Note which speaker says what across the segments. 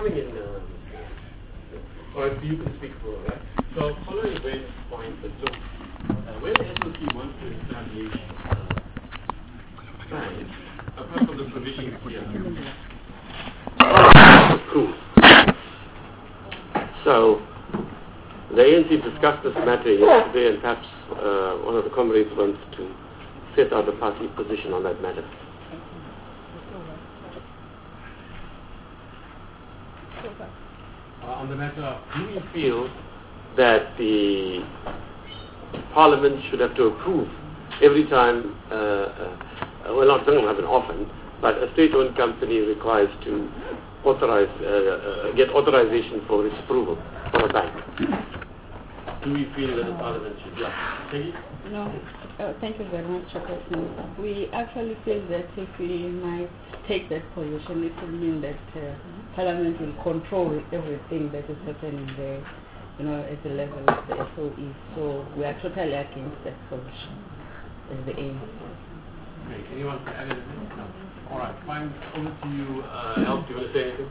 Speaker 1: coming in. Or you can speak for that. So following Wayne's point that look, when the SOC wants to establish banks, apart from the provisions here, proof. So the ANC discussed this matter yesterday, and perhaps one of the comrades wants to set out the party position on that matter. On the matter, do you feel that the Parliament should have to approve every time, well, not going to happen often, but a state-owned company requires to authorize, get authorization for its approval for a bank? Do we feel that the Parliament should? Yeah. Peggy?
Speaker 2: No. Thank you very much, Chairperson. We actually feel that if we might take that position, it will mean that Parliament will control everything that is happening there, at the level of the SOE. So we are totally against that position as the aim.
Speaker 1: Okay. Anyone to add anything? No. All right. Fine. Over to you, Elf. Do you want to say anything?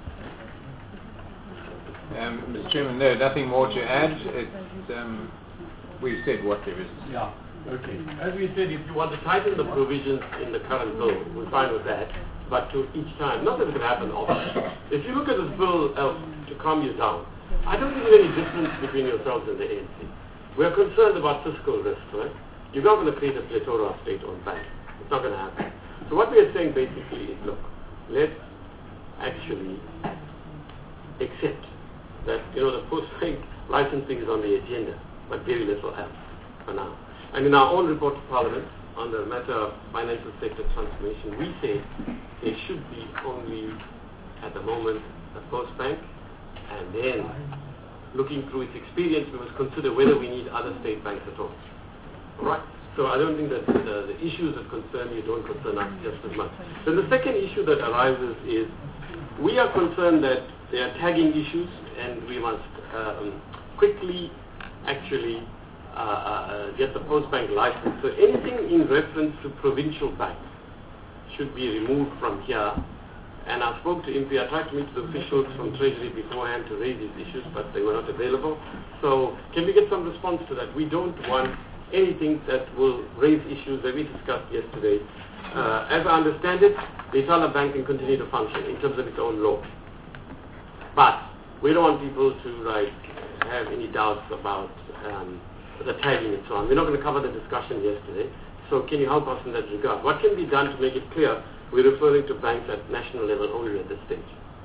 Speaker 3: Mr. Chairman, no, nothing more to add. We've said what there is.
Speaker 1: Yeah. Okay. As we said, if you want to tighten the provisions in the current bill, we're fine with that. But to each time, not that it can happen often. If you look at this bill, to calm you down, I don't think there's any difference between yourselves and the ANC. We're concerned about fiscal risk, right? You're not going to create a plethora of state-owned banks. It's not going to happen. So what we are saying basically is, look, let's actually accept that, the post-bank licensing is on the agenda, but very little else for now. And in our own report to Parliament on the matter of financial sector transformation, we say there should be only, at the moment, a post-bank, and then looking through its experience, we must consider whether we need other state banks at all. All right? So I don't think that the issues that concern you don't concern us just as much. Then the second issue that arises is we are concerned that there are tagging issues, and we must quickly actually get the post-bank license. So anything in reference to provincial banks should be removed from here. And I spoke to MP. I tried to meet the officials from Treasury beforehand to raise these issues, but they were not available. So can we get some response to that? We don't want anything that will raise issues that we discussed yesterday. As I understand it, the Itala Bank can continue to function in terms of its own law. But we don't want people to have any doubts about the tagging and so on. We're not going to cover the discussion yesterday. So can you help us in that regard? What can be done to make it clear we're referring to banks at national level only at this stage?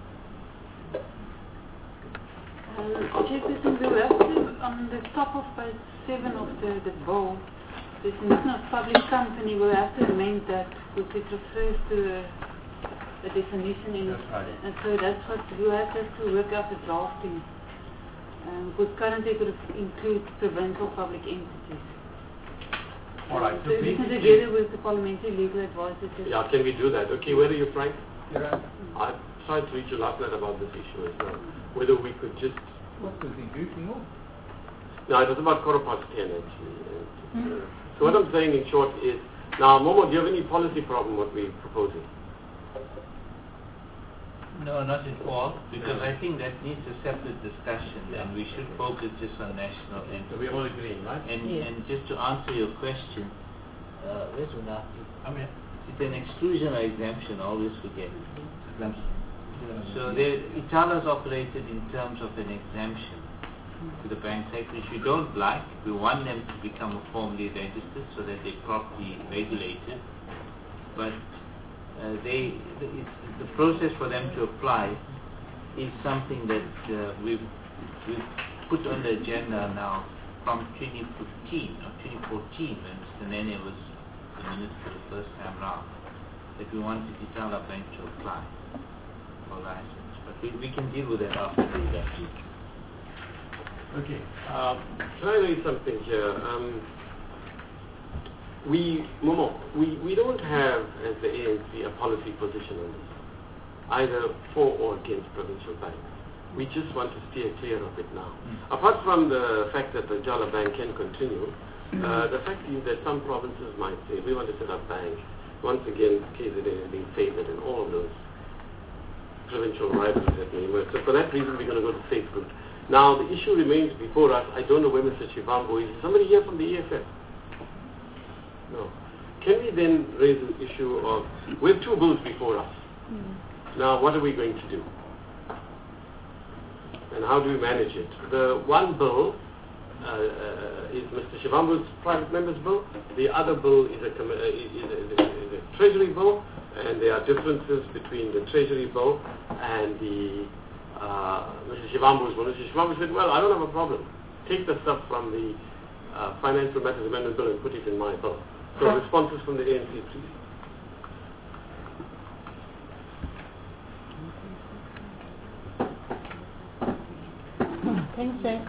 Speaker 4: Chairperson, we have to, on the top of page 7 of the bill, the definition of public company, we have to amend that because it refers to a definition in it. And so that's what we have to work out the drafting. Because currently it includes provincial public entities.
Speaker 1: All right.
Speaker 4: So we can together with the parliamentary legal advisor.
Speaker 1: Yeah, can we do that? Okay, where are you, Frank? I tried to reach you last night about this issue as well. Whether we could just...
Speaker 3: What was he goofing on?
Speaker 1: No, it was about 10:15 actually. So what I'm saying in short is, now Momo, do you have any policy problem what we're proposing?
Speaker 5: No, not at all, because I think that needs a separate discussion, and we should focus just on national entities.
Speaker 1: So we're all agreeing, right?
Speaker 5: And just to answer your question, where's Una?
Speaker 1: I'm here.
Speaker 5: It's an exclusion or exemption, I always forget. So Itala's operated in terms of an exemption to the Bank Act, which we don't like. We want them to become formally registered so that they're properly regulated. But the process for them to apply is something that we've put on the agenda now from 2015 or 2014 when Mr. Nene was the minister the first time round, that we wanted Itala Bank to apply for license. But we can deal with that after the election.
Speaker 1: Okay. Can I raise something here? We don't have, as the ANC, a policy position on this, either for or against provincial banks. We just want to steer clear of it now. Apart from the fact that the Jala Bank can continue, the fact is that some provinces might say, we want to set up banks. Once again, KZN is being favored in all of those provincial rivalries that may emerge. for that reason we're going to go to safe route. Now the issue remains before us. I don't know where Mr. Shivambu is. Somebody here from the EFF? No. Can we then raise the issue of, we have two bills before us. Now what are we going to do? And how do we manage it? The one bill is Mr. Shivambu's private member's bill. The other bill is a Treasury bill, and there are differences between the Treasury bill and the Mr. Shivambu's bill. Mr. Shivambu said, well, I don't have a problem. Take the stuff from the Financial Matters Amendment Bill and put it in my bill. So responses from the ANC, please.
Speaker 2: Thanks, sir.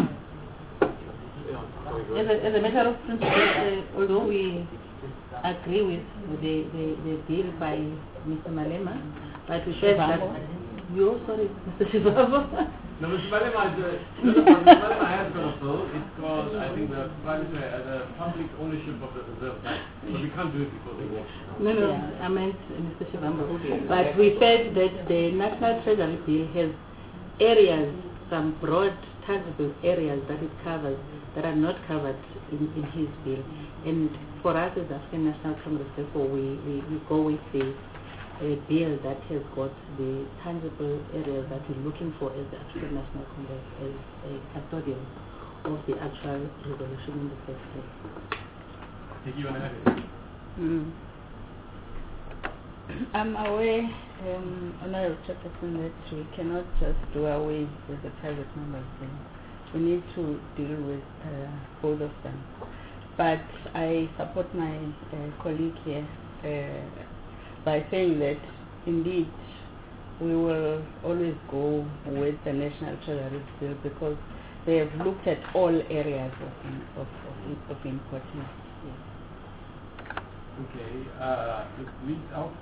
Speaker 6: As a matter of principle, although we agree with the bill by Mr. Malema, but we said that sorry, Mr. Shivambu.
Speaker 1: No, Mr. Malema has got a bill. It's called, I think, the public ownership of the Reserve Bank. But we can't do it before they walk.
Speaker 6: No, I meant Mr. Shivambu. But we said that the National Treasury Bill has areas, some broad, tangible areas that it covers that are not covered in his bill. And for us as African National Congress, therefore, we go with the bill that has got the tangible areas that we're looking for as the African National Congress, as a custodian of the actual resolution in the first place.
Speaker 1: Thank you,
Speaker 2: I'm aware, Honorable Chairperson, that we cannot just do away with the private members. We need to deal with both of them. But I support my colleague here by saying that indeed we will always go with the National Treasury Bill because they have looked at all areas of importance. Yes.
Speaker 1: Okay, please,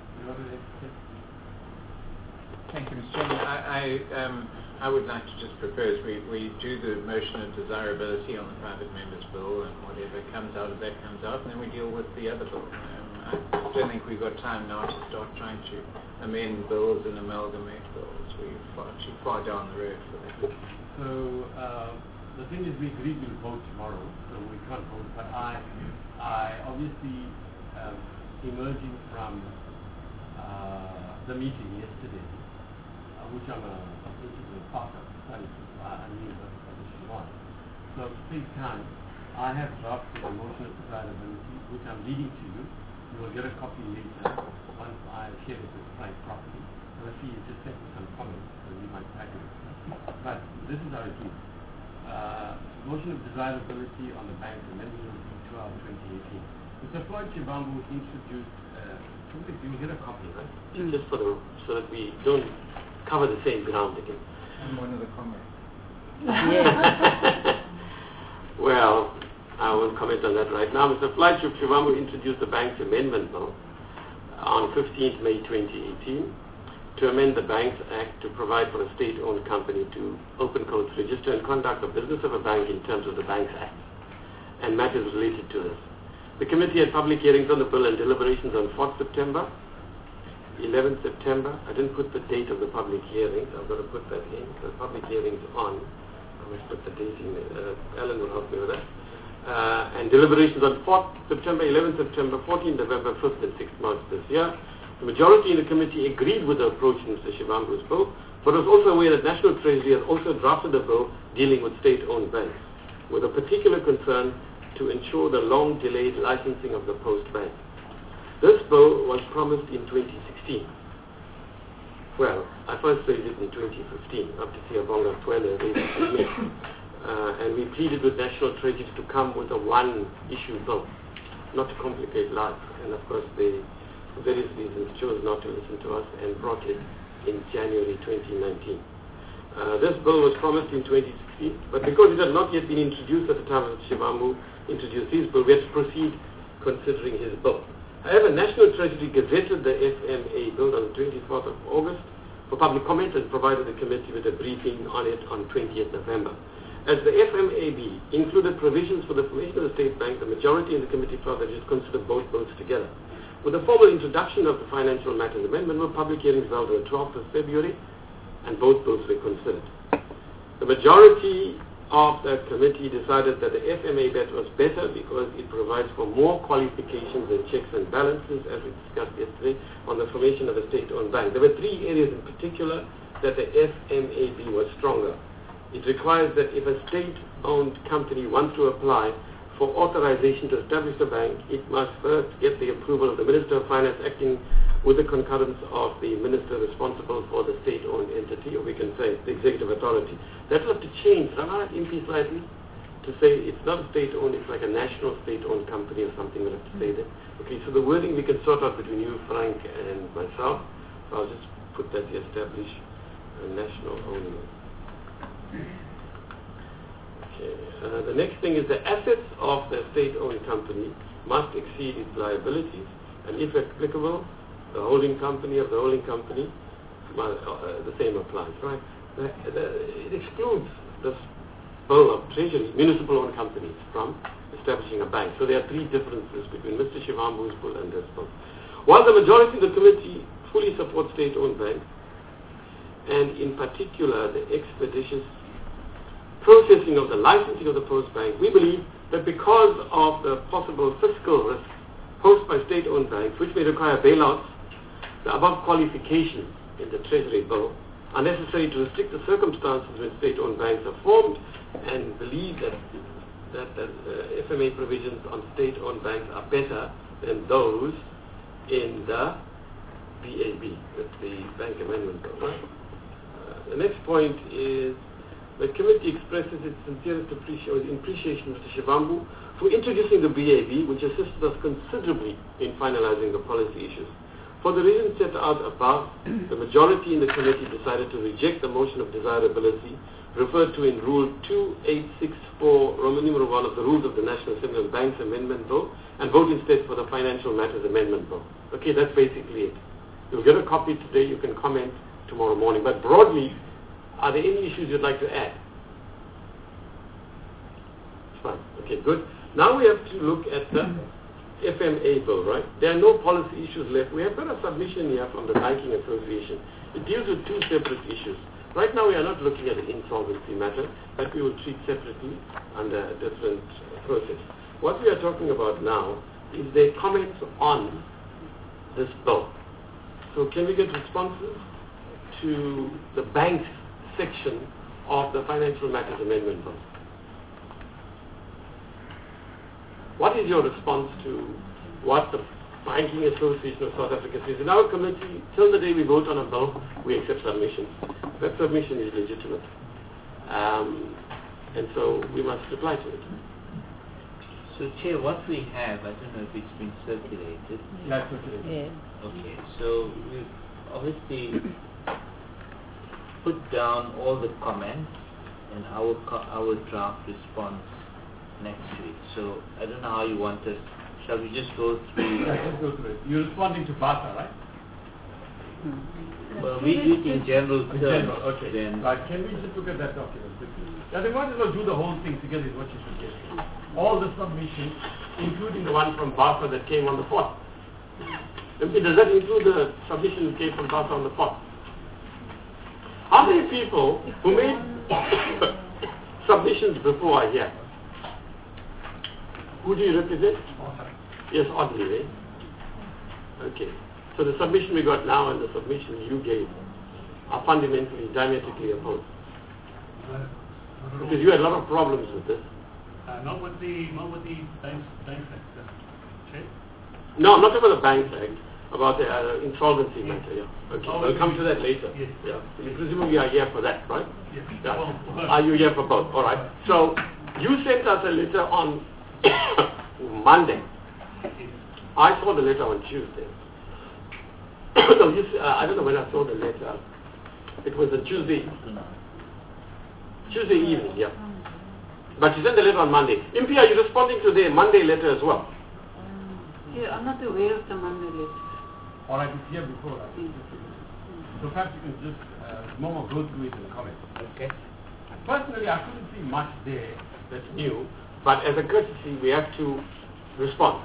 Speaker 3: Thank you, Mr. Chairman. I would like to just propose we do the motion of desirability on the private members' bill, and whatever comes out of that comes out, and then we deal with the other bill. I don't think we've got time now to start trying to amend bills and amalgamate bills. We're too far down the road for that.
Speaker 1: So the thing is, we agreed we'll vote tomorrow, so we can't vote. But I obviously, emerging from the meeting yesterday, which I'm a principal part of, I knew what the position was. So at the same time, I have drafted a motion of desirability, which I'm reading to you. You will get a copy later once I share it with Frank properly. And I see you just sent me some comments, so we might tag it. But this is how it is. Motion of desirability on the bank's amendment of 2018. Mr. Floyd Shivambu introduced, you will get a copy, right? Just for so that we don't cover the same ground again.
Speaker 3: I'm one of the comments.
Speaker 2: Yes.
Speaker 1: Well, I won't comment on that right now. Mr. Floyd Shivambu introduced the bank's amendment bill on 15th May 2018 to amend the Banks Act to provide for a state-owned company to open codes, register and conduct the business of a bank in terms of the Banks Act and matters related to this. The committee had public hearings on the bill and deliberations on 4th September, 11th September. I didn't put the date of the public hearings. I'm going to put that in. The public hearings on. I must put the date in there. Alan will help me with that. And deliberations on 4th September, 11th September, 14th November, 5th and 6th March this year. The majority in the committee agreed with the approach in Mr. Shivambu's bill, but was also aware that National Treasury has also drafted a bill dealing with state-owned banks, with a particular concern to ensure the long-delayed licensing of the Post Bank. This bill was promised in 2016. Well, I first raised it in 2015, after Siyabonga Twele raised it with me. And we pleaded with National Treasury to come with a one-issue bill, not to complicate life. And of course, they, for various reasons, chose not to listen to us and brought it in January 2019. This bill was promised in 2016, but because it had not yet been introduced at the time that Shivambu introduced his bill, we had to proceed considering his bill. However, National Treasury gazetted the FMA bill on the 24th of August for public comment and provided the committee with a briefing on it on 20th November. As the FMAB included provisions for the formation of the state bank, the majority in the committee felt that it should consider both bills together. With the formal introduction of the Financial Matters Amendment, were public hearings held on the 12th of February and both bills were considered. The majority of the committee decided that the FMA bet was better because it provides for more qualifications and checks and balances, as we discussed yesterday, on the formation of a state-owned bank. There were three areas in particular that the FMAB was stronger. It requires that if a state-owned company wants to apply for authorization to establish the bank, it must first get the approval of the Minister of Finance acting with the concurrence of the minister responsible for the state-owned entity, or we can say the executive authority. That will have to change, run out MP slightly, to say it's not a state-owned, it's like a national state-owned company or something. We'll have to say that. Okay, so the wording we can sort out between you, Frank, and myself. So I'll just put that here, establish a national owner. The next thing is the assets of the state-owned company must exceed its liabilities, and if applicable, the holding company of the holding company, the same applies, right? It excludes this bill of treasury, municipal-owned companies, from establishing a bank. So there are three differences between Mr. Shivambu's bill and this bill. While the majority of the committee fully supports state-owned banks, and in particular the expeditious processing of the licensing of the Post Bank, we believe that because of the possible fiscal risk posed by state-owned banks, which may require bailouts, the above qualifications in the Treasury Bill are necessary to restrict the circumstances when state-owned banks are formed, and believe that FMA provisions on state-owned banks are better than those in the BAB, the Bank Amendment Bill. Right? The next point is the committee expresses its sincerest appreciation to Mr. Shivambu for introducing the BAB, which assisted us considerably in finalizing the policy issues. For the reasons set out above, the majority in the committee decided to reject the motion of desirability referred to in Rule 2864, Roman numeral 1 of the Rules of the National Assembly on Banks Amendment Bill, and vote instead for the Financial Matters Amendment Bill. Okay, that's basically it. You'll get a copy today. You can comment tomorrow morning. But broadly, are there any issues you'd like to add? Fine. Okay, good. Now we have to look at the FMA bill, right? There are no policy issues left. We have got a submission here from the Banking Association. It deals with two separate issues. Right now we are not looking at the insolvency matter, but we will treat separately under a different process. What we are talking about now is their comments on this bill. So can we get responses to the banks section of the Financial Matters Amendment Bill? What is your response to what the Banking Association of South Africa says? In our committee, till the day we vote on a bill, we accept submissions. That submission is legitimate. And so we must reply to it.
Speaker 5: So, Chair, what we have, I don't know if it's been circulated.
Speaker 1: That's circulated.
Speaker 2: Yeah.
Speaker 5: Okay, so we've obviously put down all the comments and our draft response next week. So I don't know how you want us. Shall we just go through?
Speaker 1: Yeah, just go through it. You're responding to BASA, right?
Speaker 5: Well, we do it in general terms.
Speaker 1: General, okay.
Speaker 5: Then
Speaker 1: Right, can we just look at that document quickly? I think what is going to do the whole thing together is what you suggest. All the submissions, including the one from BASA that came on the 4th. Does that include the submission that came from BASA on the 4th? How many people who made submissions before are here? Who do you represent? Yes, oddly, eh? Okay. So the submission we got now and the submission you gave are fundamentally diametrically opposed. Because you had a lot of problems with this.
Speaker 7: Not with the Banks Act. Okay?
Speaker 1: No, I'm not talking about the Banks Act, about the insolvency matter, yeah. Okay, we'll come to that later.
Speaker 7: Yes.
Speaker 1: Yeah. You presumably are here for that, right?
Speaker 7: Yes.
Speaker 1: Yeah.
Speaker 7: Well,
Speaker 1: Are you here for both? All right. So you sent us a letter on Monday. I saw the letter on Tuesday. No, I don't know when I saw the letter. It was a Tuesday evening, yeah. But you sent the letter on Monday. Impi, are you responding to the Monday letter as well?
Speaker 4: Yeah, I'm not aware of the Monday letter.
Speaker 1: All right, it's here before. So perhaps you can just Momo go through it and comment.
Speaker 5: okay.
Speaker 1: Personally, I couldn't see much there that's new, but as a courtesy, we have to respond.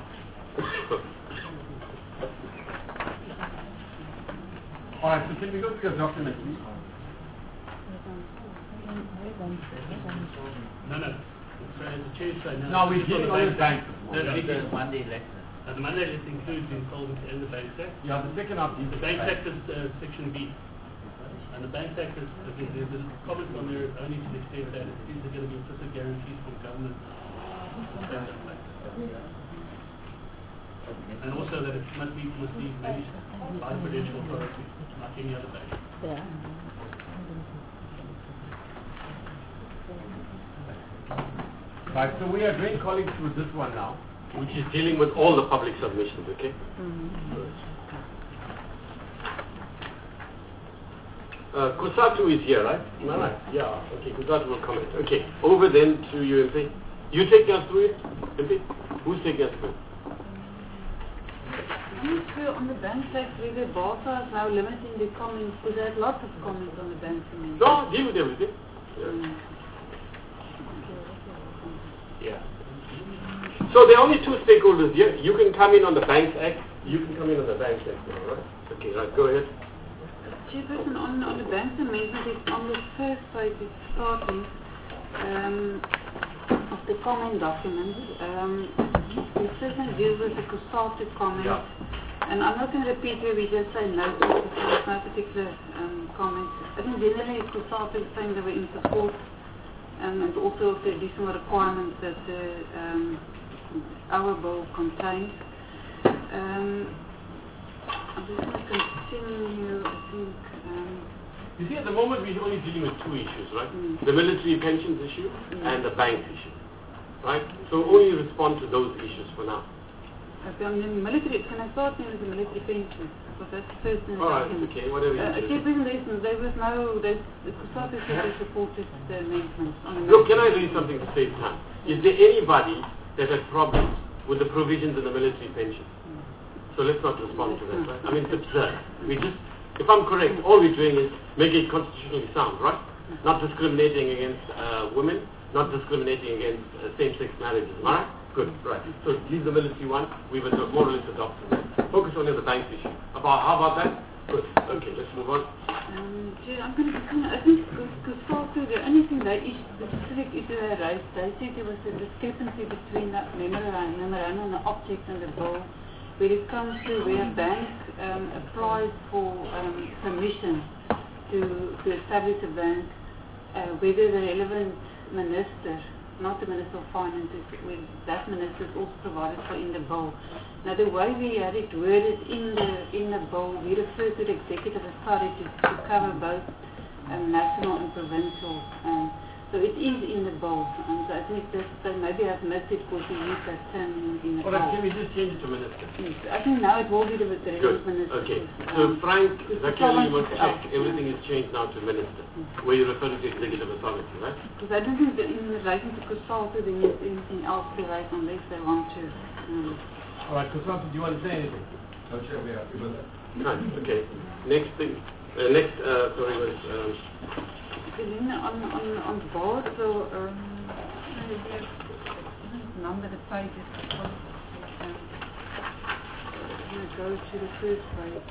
Speaker 1: All right, so can we go through your document, please?
Speaker 7: No, no. So as the chair said,
Speaker 1: No, we're dealing on the bank.
Speaker 7: No, no.
Speaker 5: The Monday letter.
Speaker 7: The Monday list includes insolvency and the Banks Act.
Speaker 1: Yeah, the second half is
Speaker 7: The Banks Act is Section B. And the Banks Act is, there's a comment on there only to the extent that these are going to be implicit guarantees from government. And also that it must be managed by the Prudential Authority, like any other bank.
Speaker 2: Yeah.
Speaker 1: Right, so we are doing colleagues with this one now, which is dealing with all the public submissions, okay? Kusatu is here, right? Am I right? Yeah, okay, Kusatu will comment. Okay, over then to you, MP. You taking us through it, MP? Who's taking us through?
Speaker 4: I'm sure on the Banks Act where the BASA is now limiting the comments, because there's lots of comments on the Banks Act.
Speaker 1: No, deal with everything. Yeah. So there are only two stakeholders here. You can come in on the Banks Act. You can come in on the Banks Act now, right? Okay, right, go ahead.
Speaker 4: Chairperson, on the Banks Amendment, it's on the first page, it's starting of the comment document. The second deals with the Kusatu comment.
Speaker 1: Yeah.
Speaker 4: And I'm not going to repeat where we just say no, because there's no particular comment. I think generally Kusatu is saying they were in support and also of the additional requirements that our bill contains. I'm just going to continue, I think.
Speaker 1: You see, at the moment we're only dealing with two issues, right? The military pensions issue and the bank issue, right? So only respond to those issues for now.
Speaker 4: Okay, on the military, can I start with the military pension? Because that's the first thing.
Speaker 1: All right, okay, whatever you
Speaker 4: Chairperson, there was no, the Kusatu said they supported the amendments.
Speaker 1: Look, can I read something to save time? Is there anybody that had problems with the provisions in the military pension? So let's not respond to that, right? I mean, it's absurd. We just, if I'm correct, all we're doing is making it constitutionally sound, right? Not discriminating against women, not discriminating against same-sex marriages, am I right? Good, right. So leave the military one, we've more or less adopted that. Focus on the bank issue. How about that? Good. Okay, let's move on.
Speaker 4: I'm going to continue. I think Kusatu, the only thing the specific issue they raised, they said there was a discrepancy between the memorandum and the object and the bill. When it comes to where a bank applies for permission to establish a bank, whether the relevant minister, not the Minister of Finance, when that minister is also provided for in the bill. Now the way we had it worded in the bill, we refer to the executive authority to cover both national and provincial. So it is in the bill. So I think that maybe I've missed it because we use that term in the bill.
Speaker 1: Alright, can we just change it to minister?
Speaker 4: Yes, I think now it will be the relevant minister.
Speaker 1: Okay. So Frank, Zakeli, you must check. Everything is changed now to minister, where you're referring to executive authority, right?
Speaker 4: Because I don't think that in relation to Kusatu there is anything else to write unless they want to.
Speaker 1: Alright, Kusatu, do you want to say anything?
Speaker 8: No, Chair, we are happy with that.
Speaker 1: Right, okay. Next thing. Sorry, was...
Speaker 4: on board, so number the pages. I'm going to go to the first page.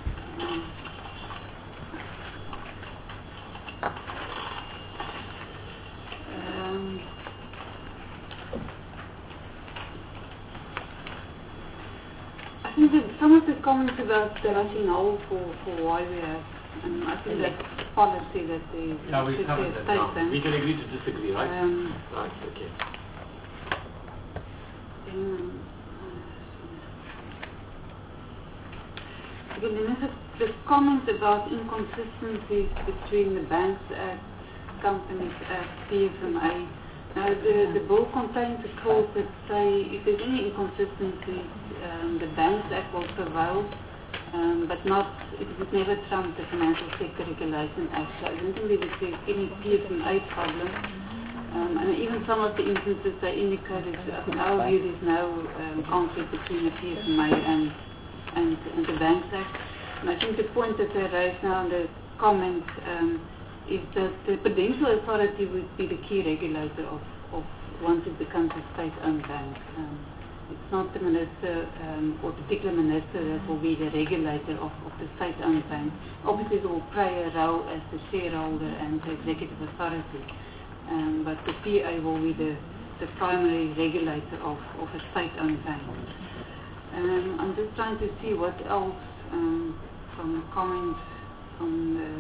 Speaker 4: I think that some of the comments about the rationale for why we have, and I think that's policy that they
Speaker 1: we covered that now. We can agree to disagree, right? Right, okay.
Speaker 4: Again, then there's comments about inconsistencies between the Banks Act, Companies Act, PFMA. Now, the bill contains a clause that say if there's any inconsistencies, the Banks Act will prevail, but it would never trump the Financial Sector Regulation Act. So I don't think there's any PFMA problem. And even some of the instances they indicated, in our view, there's no conflict between the PFMA and the Banks Act. And I think the point that they raised now in the comments is that the Prudential Authority would be the key regulator of once it becomes a state-owned bank. it's not the minister or particular minister that will be the regulator of the state-owned bank. Obviously, it will play a role as the shareholder and the executive authority, but the PA will be the primary regulator of a state-owned bank. I'm just trying to see what else from comments from the...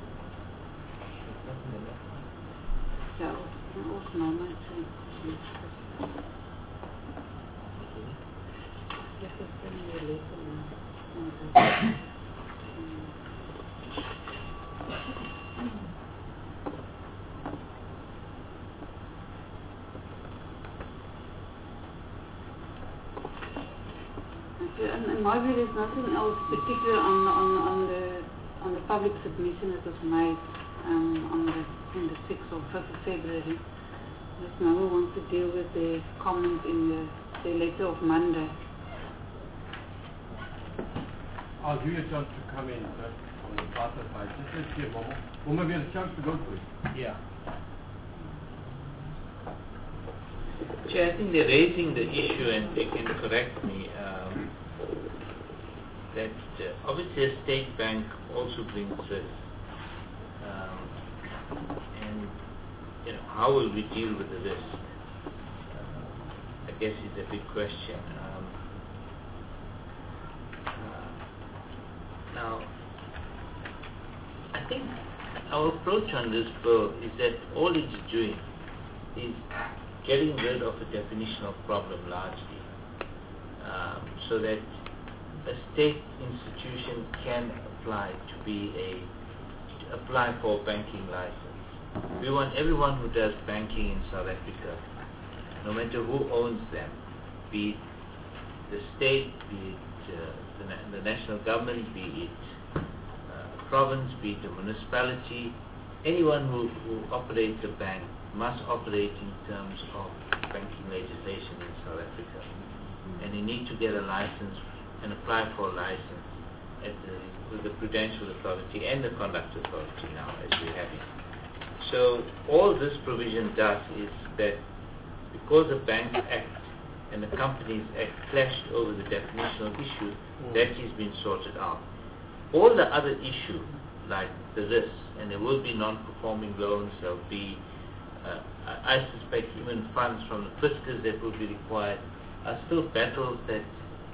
Speaker 4: Yeah, also normal. In my view, there's nothing else particular on the public submission that was made on the 6th or 5th of February. There's no one wants to deal with the comment in the letter of Monday.
Speaker 1: I'll give you a chance to come in on the Bata side. Just let's hear Momo. Momo, we have a chance to go through it.
Speaker 5: Yeah. Chair, I think they're raising the issue, and they can correct me, that obviously a state bank also brings risk. And how will we deal with the risk? I guess it's a big question. Now, I think our approach on this bill is that all it's doing is getting rid of a definitional problem largely, so that a state institution can apply for a banking license. We want everyone who does banking in South Africa, no matter who owns them, be it the state, be it the national government, be it a province, be it a municipality, anyone who operates a bank must operate in terms of banking legislation in South Africa. And you need to get a license and apply for a license with the Prudential Authority and the Conduct Authority now, as we're having. So all this provision does is that because the Banks Act and the Companies Act clashed over the definitional issue, that has been sorted out. All the other issues, like the risks, and there will be non-performing loans, there will be, I suspect, even funds from the fiscus that will be required, are still battles that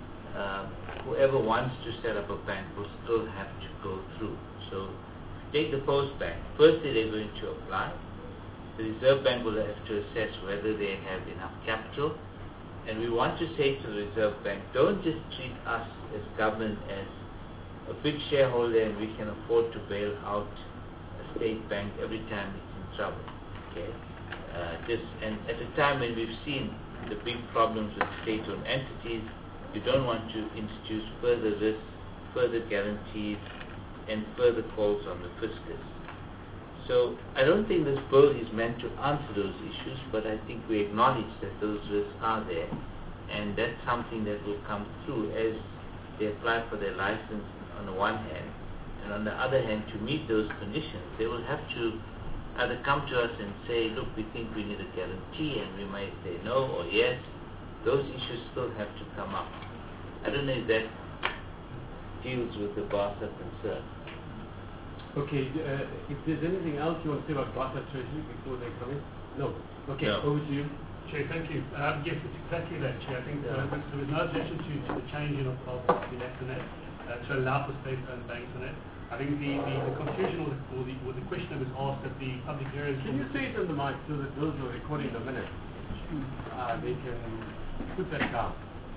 Speaker 5: whoever wants to set up a bank will still have to go through. So take the Post Bank. Firstly, they're going to apply. The Reserve Bank will have to assess whether they have enough capital. And we want to say to the Reserve Bank, don't just treat us as government as a big shareholder and we can afford to bail out a state bank every time it's in trouble. Okay? And at a time when we've seen the big problems with state-owned entities, you don't want to introduce further risks, further guarantees, and further calls on the fiscus. So I don't think this bill is meant to answer those issues, but I think we acknowledge that those risks are there, and that's something that will come through as they apply for their license on the one hand, and on the other hand, to meet those conditions, they will have to either come to us and say, look, we think we need a guarantee, and we might say no or yes. Those issues still have to come up. I don't know if that deals with the BASA concern.
Speaker 1: Okay, if there's anything else you want to say about BASA Treasury before they come in? No. Okay,
Speaker 5: no.
Speaker 1: Over to you.
Speaker 7: Chair, thank you. Yes, it's exactly that, Chair. I think there was no objection to the changing of the Act on that to allow for state-owned banks on it. I think the confusion or the question that was asked at the public hearing...
Speaker 1: Can you say it on the mic so that those who are recording the minutes, they can put that down?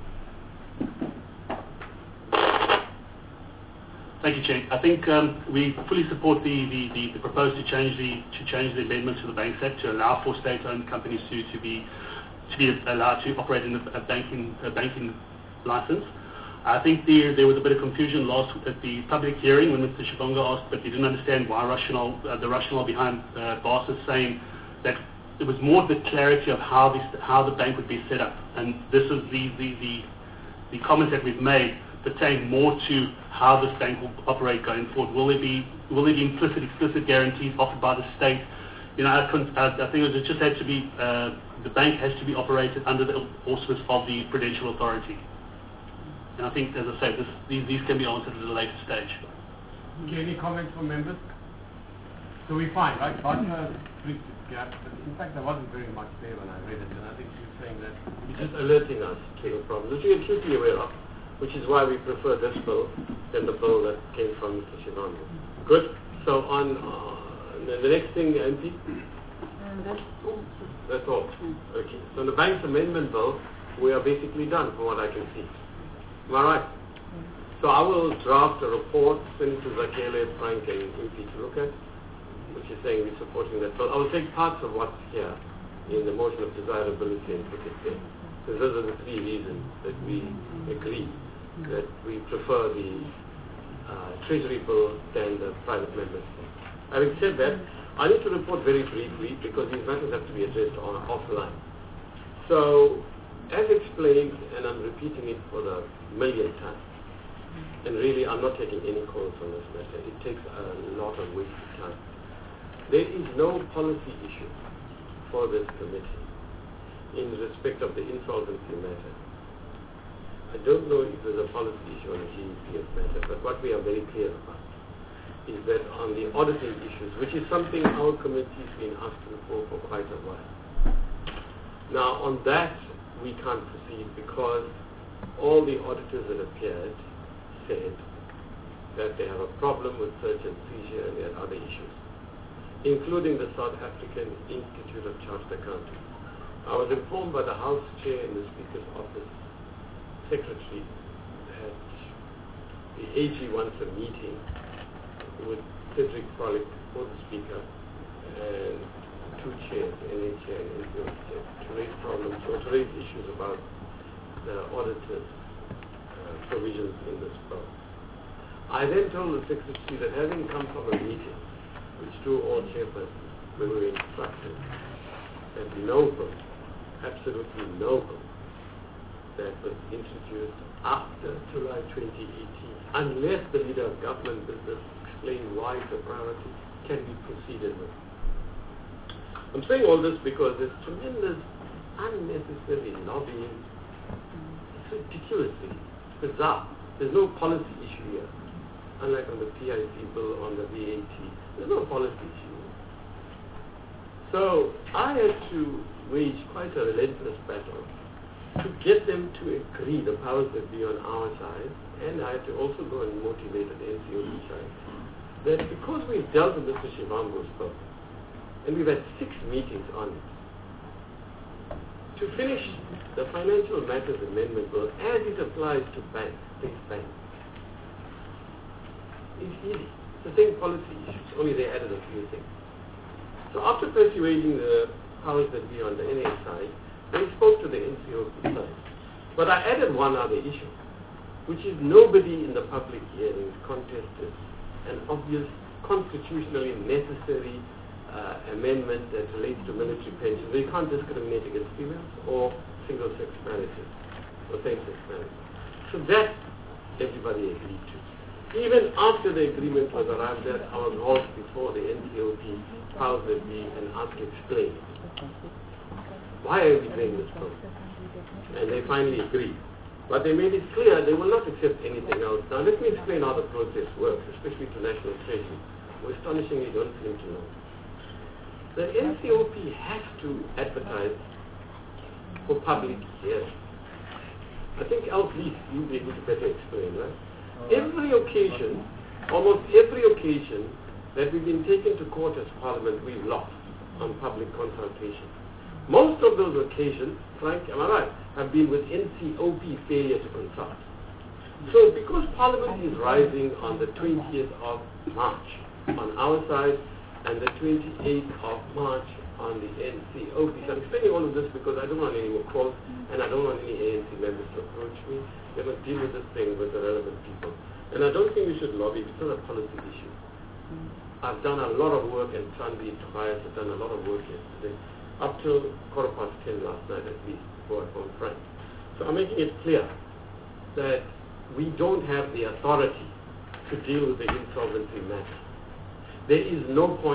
Speaker 7: Thank you, Chair. I think we fully support the proposed to change the amendment to the Banks Act to allow for state-owned companies to be allowed to operate in a banking license. I think there was a bit of confusion last at the public hearing when Mr. Shivonga asked, but he didn't understand why the rationale behind BASA saying that it was more the clarity of how the bank would be set up, and this is the comments that we've made pertain more to how this bank will operate going forward. Will there be implicit, explicit guarantees offered by the state? I think it just had to be the bank has to be operated under the auspices of the Prudential Authority. And I think, as I said, these can be answered at a later stage.
Speaker 1: Okay, any comments from members? So we find, right? Gardner bridged this gap, but in fact there wasn't very much there when I read it, and I think she's saying that it's just alerting us to the problem, which we are acutely aware of, which is why we prefer this bill than the bill that came from Mr. Shivambu. Good. So on the next thing, MP?
Speaker 4: That's all.
Speaker 1: That's all. Okay. So on the bank's amendment bill, we are basically done from what I can see. Am I right? So I will draft a report, send it to Zakele, Frank, and MP to look at, which is saying we're supporting that bill. I will take parts of what's here in the motion of desirability and put it there. So those are the three reasons that we agree that we prefer the Treasury bill than the private members bill. Having said that, I need to report very briefly because these matters have to be addressed offline. So, as explained, and I'm repeating it for the millionth time, and really I'm not taking any calls on this matter. It takes a lot of wasted time. There is no policy issue for this committee in respect of the insolvency matter. I don't know if there's a policy issue on the GEPF matter, but what we are very clear about is that on the auditing issues, which is something our committee's been asking for quite a while. Now, on that, we can't proceed because all the auditors that appeared said that they have a problem with search and seizure and there are other issues, including the South African Institute of Chartered Accountants. I was informed by the House Chair and the Speaker's Office Secretary that the AG wants a meeting with Cedric Frolic for the Speaker and two chairs, NA Chair and NCO Chair, to raise problems or to raise issues about the auditors' provisions in this bill. I then told the Secretary that having come from a meeting which drew all chairpersons, we were instructed that no bill, absolutely no bill, that was introduced after July 2018, unless the leader of government business explained why it's a priority, can be proceeded with. I'm saying all this because there's tremendous unnecessary lobbying. It's ridiculously bizarre. There's no policy issue here. Unlike on the PIC bill, on the VAT, there's no policy issue. So I had to wage quite a relentless battle to get them to agree, the powers that be on our side, and I had to also go and motivate the NCOP side, that because we've dealt with Mr. Shivambu's bill, and we've had 6 meetings on it, to finish the Financial Matters Amendment bill as it applies to banks, state banks, is easy. It's the same policy issues, only they added a few things. So after persuading the powers that be on the NA side, they spoke to the NCOP side. But I added one other issue, which is nobody in the public hearings contested an obvious constitutionally necessary amendment that relates to military pensions. They can't discriminate against females or single-sex marriages or same-sex marriages. So that everybody agreed to. Even after the agreement was arrived at, I was hauled before the NCOP powers that be and asked to explain why are we doing this bill? And they finally agreed. But they made it clear they will not accept anything else. Now let me explain how the process works, especially to National Treasury, who astonishingly don't seem to know. The NCOP has to advertise for public hearing. I think Alf Leith, you'll be able to better explain, right? Every occasion, almost every occasion that we've been taken to court as Parliament, we've lost on public consultation. Most of those occasions, Frank, am I right, have been with NCOP failure to consult. So because Parliament is rising on the 20th of March on our side and the 28th of March on the NCOP. So I'm explaining all of this because I don't want any more calls and I don't want any ANC members to approach me. They must deal with this thing with the relevant people. And I don't think we should lobby. It's not a policy issue. I've done a lot of work and Chanbi Tobias have done a lot of work yesterday, up till 10:15 last night at least, before I phoned Frank. So I'm making it clear that we don't have the authority to deal with the insolvency matter. There is no point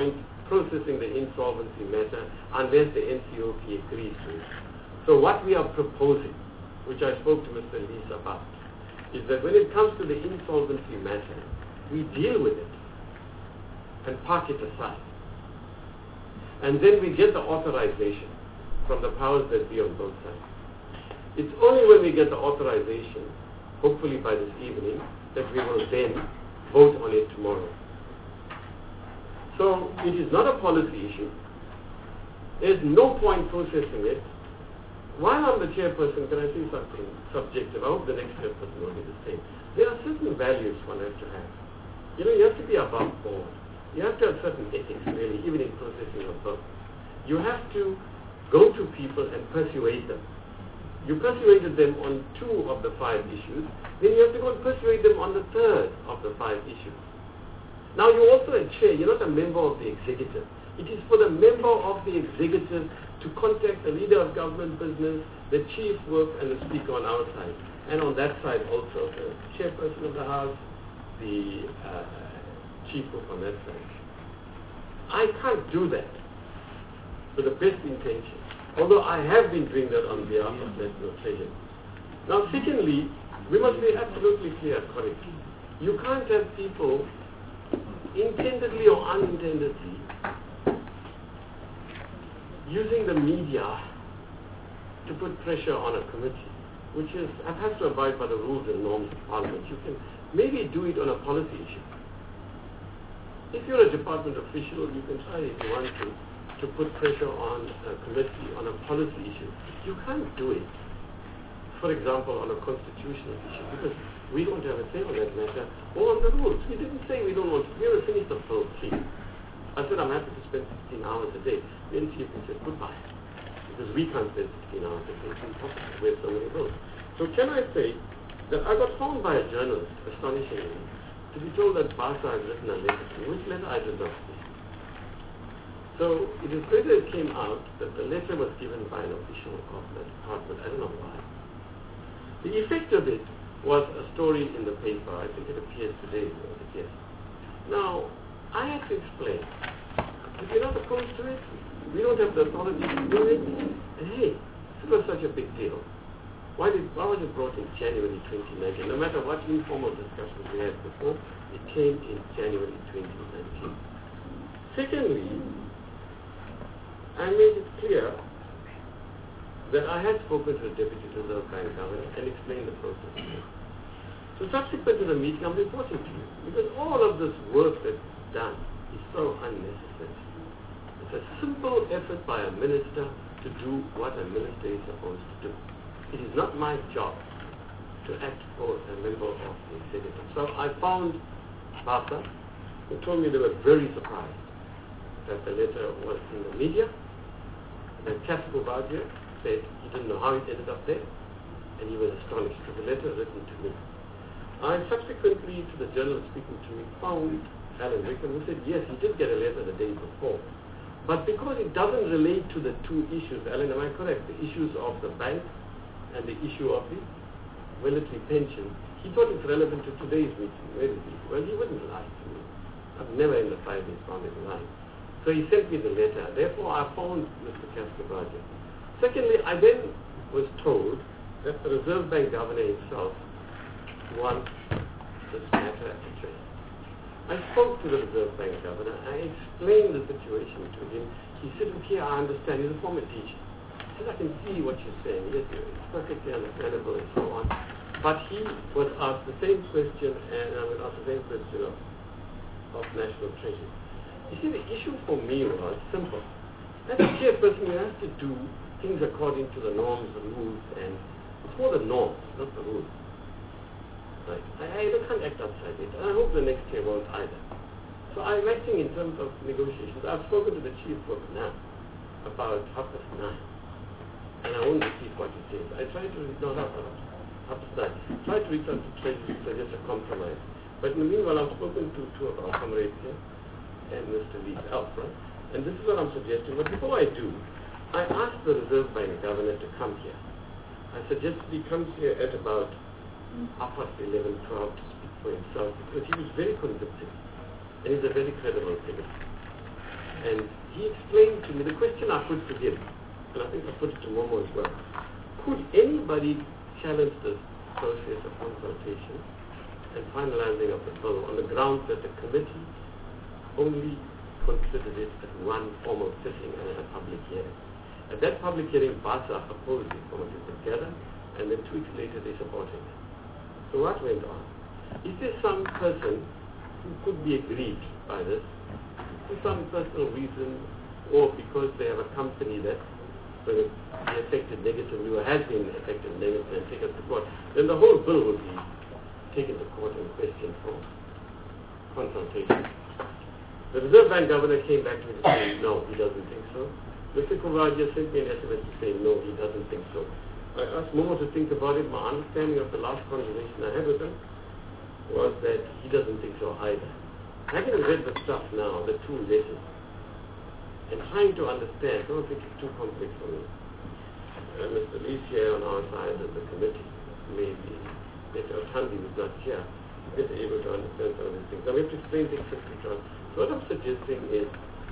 Speaker 1: processing the insolvency matter unless the NCOP agrees to it. So what we are proposing, which I spoke to Mr. Lees about, is that when it comes to the insolvency matter, we deal with it and park it aside. And then we get the authorization from the powers that be on both sides. It's only when we get the authorization, hopefully by this evening, that we will then vote on it tomorrow. So it is not a policy issue. There's no point processing it. While I'm the chairperson, can I say something subjective? I hope the next chairperson will be the same. There are certain values one has to have. You have to be above board. You have to have certain ethics, really, even in processing of vote. You have to go to people and persuade them. You persuaded them on 2 of the 5 issues, then you have to go and persuade them on the 3rd of the 5 issues. Now you're also a chair, you're not a member of the executive. It is for the member of the executive to contact the leader of government business, the chief whip, and the speaker on our side. And on that side also, the chairperson of the House, the chief whip on that side. I can't do that with the best intention, although I have been doing that on behalf of National Treasury. Now secondly, we must be absolutely clear, correct. You can't have people intendedly or unintendedly using the media to put pressure on a committee, which is, has to abide by the rules and norms of Parliament. You can maybe do it on a policy issue. If you're a department official, you can try if you want to put pressure on a committee on a policy issue. You can't do it, for example, on a constitutional issue, because we don't have a say on that matter, or on the rules. We didn't say we don't want to. We have finished the bill, please. I said I'm happy to spend 16 hours a day. The NCOP said goodbye, because we can't spend 16 hours a day. It's impossible. We have so many bills. So can I say that I got phoned by a journalist, astonishingly, to be told that Basa had written a letter to me, which letter I did not see. So it is later it came out that the letter was given by an official of the department. I don't know why. The effect of it was a story in the paper. I think it appears today, yes. Now, I have to explain. If you're not opposed to it, we don't have the authority to do it. And hey, it was such a big deal. Why was it brought in January 2019? No matter what informal discussions we had before, it came in January 2019. Secondly, I made it clear that I had spoken to the Deputy Reserve Bank Governor and explained the process. So subsequent to the meeting, I'm reporting to you, because all of this work that's done is so unnecessary. It's a simple effort by a minister to do what a minister is supposed to do. It is not my job to act for a member of the executive. So I found Basa, who told me they were very surprised that the letter was in the media. And Casco Badia said he didn't know how it ended up there, and he was astonished because the letter written to me. I subsequently, to the journalist speaking to me, found Alan Wickham, who said yes, he did get a letter the day before. But because it doesn't relate to the 2 issues, Alan, am I correct? The issues of the bank and the issue of the military pension, he thought it's relevant to today's meeting. Where is he? Well, he wouldn't lie to me. I've never in the 5 years found him lying. So he sent me the letter. Therefore, I phoned Mr. Casco-Badia. Secondly, I then was told that the Reserve Bank Governor himself wants this matter addressed. I spoke to the Reserve Bank Governor. I explained the situation to him. He said, okay, I understand. He's a former teacher. He said, I can see what you're saying. Yes, it's perfectly understandable and so on. But he was asked the same question, and I was asked the same question of National Treasury. You see, the issue for me was simple. As a chairperson, you have to do things according to the norms, the rules, and it's more the norms, not the rules. Right? I can't act outside it, and I hope the next chair won't either. So I'm acting in terms of negotiations. I've spoken to the chief whip now about 9:30, and I won't repeat what he says. I tried to reach out to Treasury to suggest a compromise. But in the meanwhile, I've spoken to 2 of our comrades here, and Mr. Lees Alfred, and this is what I'm suggesting. But before I do, I asked the Reserve Bank Governor to come here. I suggested he comes here at about 11:30 to speak for himself, because he was very convincing, and he's a very credible figure. And he explained to me the question I put to him, and I think I put it to Momo as well. Could anybody challenge this process of consultation and finalizing of the bill on the grounds that the committee only considered it as one formal sitting and at a public hearing? At that public hearing, BASA opposed it from what they could gather, and then 2 weeks later they supported it. So what went on? Is there some person who could be aggrieved by this for some personal reason, or because they have a company that's going to be affected negatively or has been affected negatively and taken to court, then the whole bill would be taken to court and questioned for consultation. The Reserve Bank governor came back to me to say, no, he doesn't think so. Mr. Kuvadia sent me an SMS to say, no, he doesn't think so. I asked Momo to think about it. My understanding of the last conversation I had with him was that he doesn't think so either. Having read the stuff now, the 2 letters, and trying to understand, I don't think it's too complex for me. Mr. Lee's here on our side of the committee, maybe Mr. Thandi was not here, better able to understand some of these things. Now we have to explain things quickly, John. So what I'm suggesting is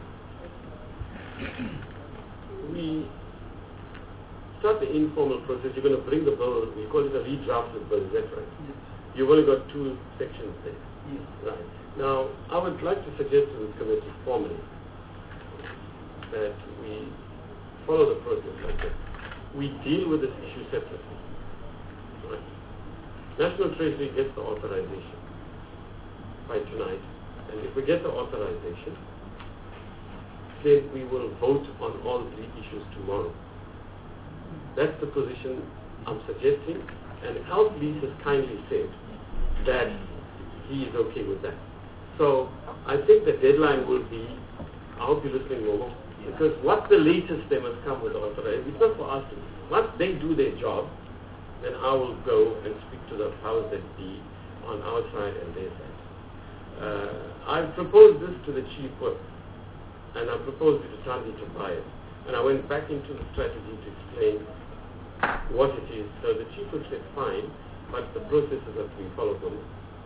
Speaker 1: we start the informal process. You're going to bring the bill, we call it a redrafted bill, is that right?
Speaker 8: Yes.
Speaker 1: You've only got 2 sections there.
Speaker 8: Yes.
Speaker 1: Right. Now, I would like to suggest to this committee formally that we follow the process like this. We deal with this issue separately. Right. National Treasury gets the authorization by tonight, and if we get the authorization, then we will vote on all 3 issues tomorrow. That's the position I'm suggesting, and Alf Lees has kindly said that he is okay with that. So I think the deadline will be, I hope you're listening, Momo, because what's the latest they must come with authorization? It's not for us to, once they do their job, then I will go and speak to the powers that be on our side and their side. I've proposed this to the chief whip, and I proposed it to Thandi to buy it. And I went back into the strategy to explain what it is. So the chief whip said, fine, but the processes have to be followed on.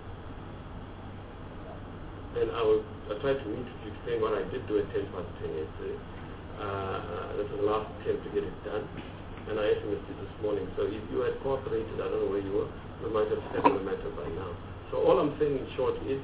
Speaker 1: And I tried to meet to explain what I did do at 10 past 10 yesterday. This was the last attempt to get it done. And I SMS'd it this morning. So if you had cooperated, I don't know where you were, we might have settled the matter by now. So all I'm saying in short is,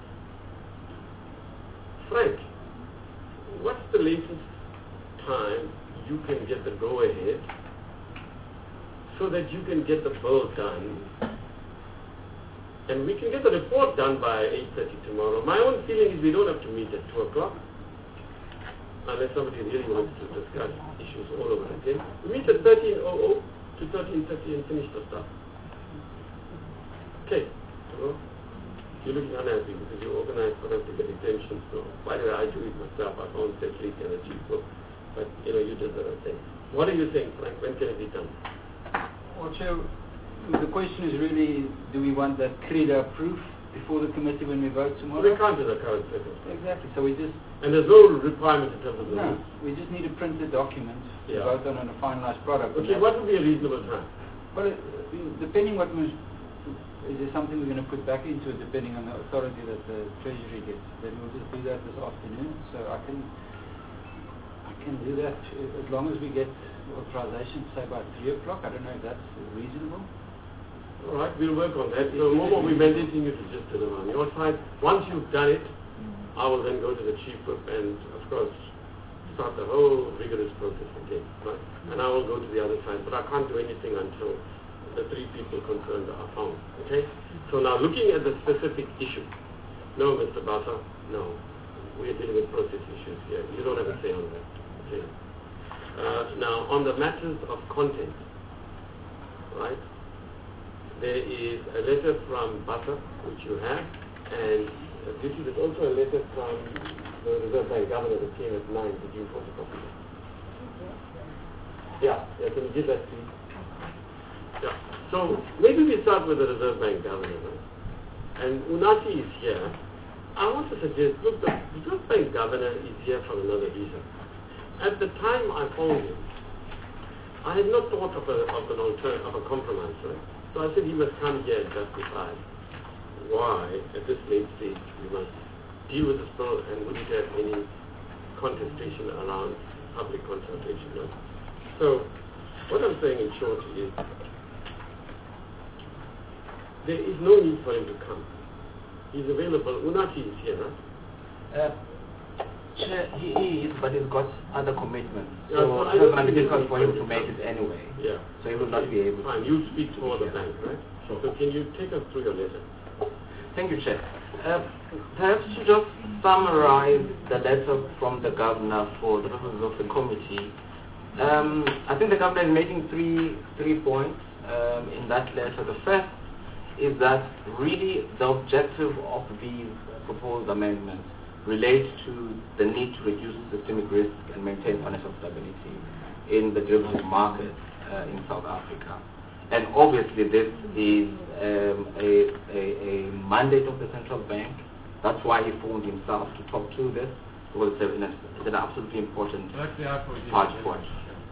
Speaker 1: Frank, what's the latest time you can get the go-ahead so that you can get the bill done? And we can get the report done by 8:30 tomorrow. My own feeling is we don't have to meet at 2 o'clock, unless somebody really wants to discuss issues all over again. We meet at 13:00 to 13:30 and finish the stuff. Okay. So you're looking unhappy because you organized for us to get attention. So by the way, I do it myself. I found that late in the chief book. But you did the right thing. What are you saying, Frank? When can it be done?
Speaker 8: Well, Chair, the question is really, do we want that CREDA proof before the committee when we vote tomorrow?
Speaker 1: We can't do the current circumstances.
Speaker 8: Exactly. So we just...
Speaker 1: And there's no requirement in terms of the
Speaker 8: No,
Speaker 1: rules.
Speaker 8: we just need a printed document to
Speaker 1: Yeah.
Speaker 8: vote on a finalized product.
Speaker 1: Okay, what would be a reasonable time?
Speaker 8: Well, depending what was... Is there something we're going to put back into it depending on the authority that the Treasury gets? Then we'll just do that this afternoon. So I can do that as long as we get authorization, say by 3 o'clock. I don't know if that's reasonable.
Speaker 1: All right, we'll work on that. So, Momo, we're mandating you to just deliver on your side. Once you've done it, I will then go to the chief whip and, of course, start the whole rigorous process again. Right? And I will go to the other side, but I can't do anything until the 3 people concerned are found. Okay? So now, looking at the specific issue, no, Mr. Basa, no. We are dealing with process issues here. You don't have a say on that. Okay? Now, on the matters of content, right? There is a letter from Basa, which you have, and there's also a letter from the Reserve Bank Governor that came at 9. Did you photocopy it? Yeah, can you give that please? Yeah. So maybe we start with the Reserve Bank Governor, right? And Unati is here. I want to suggest, look, the Reserve Bank Governor is here for another reason. At the time I phoned him, I had not thought of a compromise, right? So I said he must come here and justify why, at this late stage, we must deal with this bill and wouldn't have any contestation around public consultation. No? So what I'm saying in short is there is no need for him to come. He's available. Unachi is here, right?
Speaker 5: Chair, he is, but he's got other commitments.
Speaker 1: Yeah,
Speaker 5: So
Speaker 1: I
Speaker 5: it
Speaker 1: don't
Speaker 5: might be
Speaker 1: think
Speaker 5: difficult for him to
Speaker 1: it's
Speaker 5: make it anyway.
Speaker 1: Yeah.
Speaker 5: So he will not be able
Speaker 1: Fine,
Speaker 5: to.
Speaker 1: you speak for the
Speaker 5: Yeah.
Speaker 1: bank, right?
Speaker 5: Sure.
Speaker 1: So can you take us through your letter?
Speaker 5: Thank you, Chair. Perhaps to just summarize the letter from the Governor for the purposes of the committee, I think the Governor is making three points in that letter. The first is that really the objective of these proposed amendments relates to the need to reduce systemic risk and maintain financial stability in the derivative market in South Africa. And obviously this is a mandate of the central bank. That's why he phoned himself to talk to this, because it's an absolutely important part of what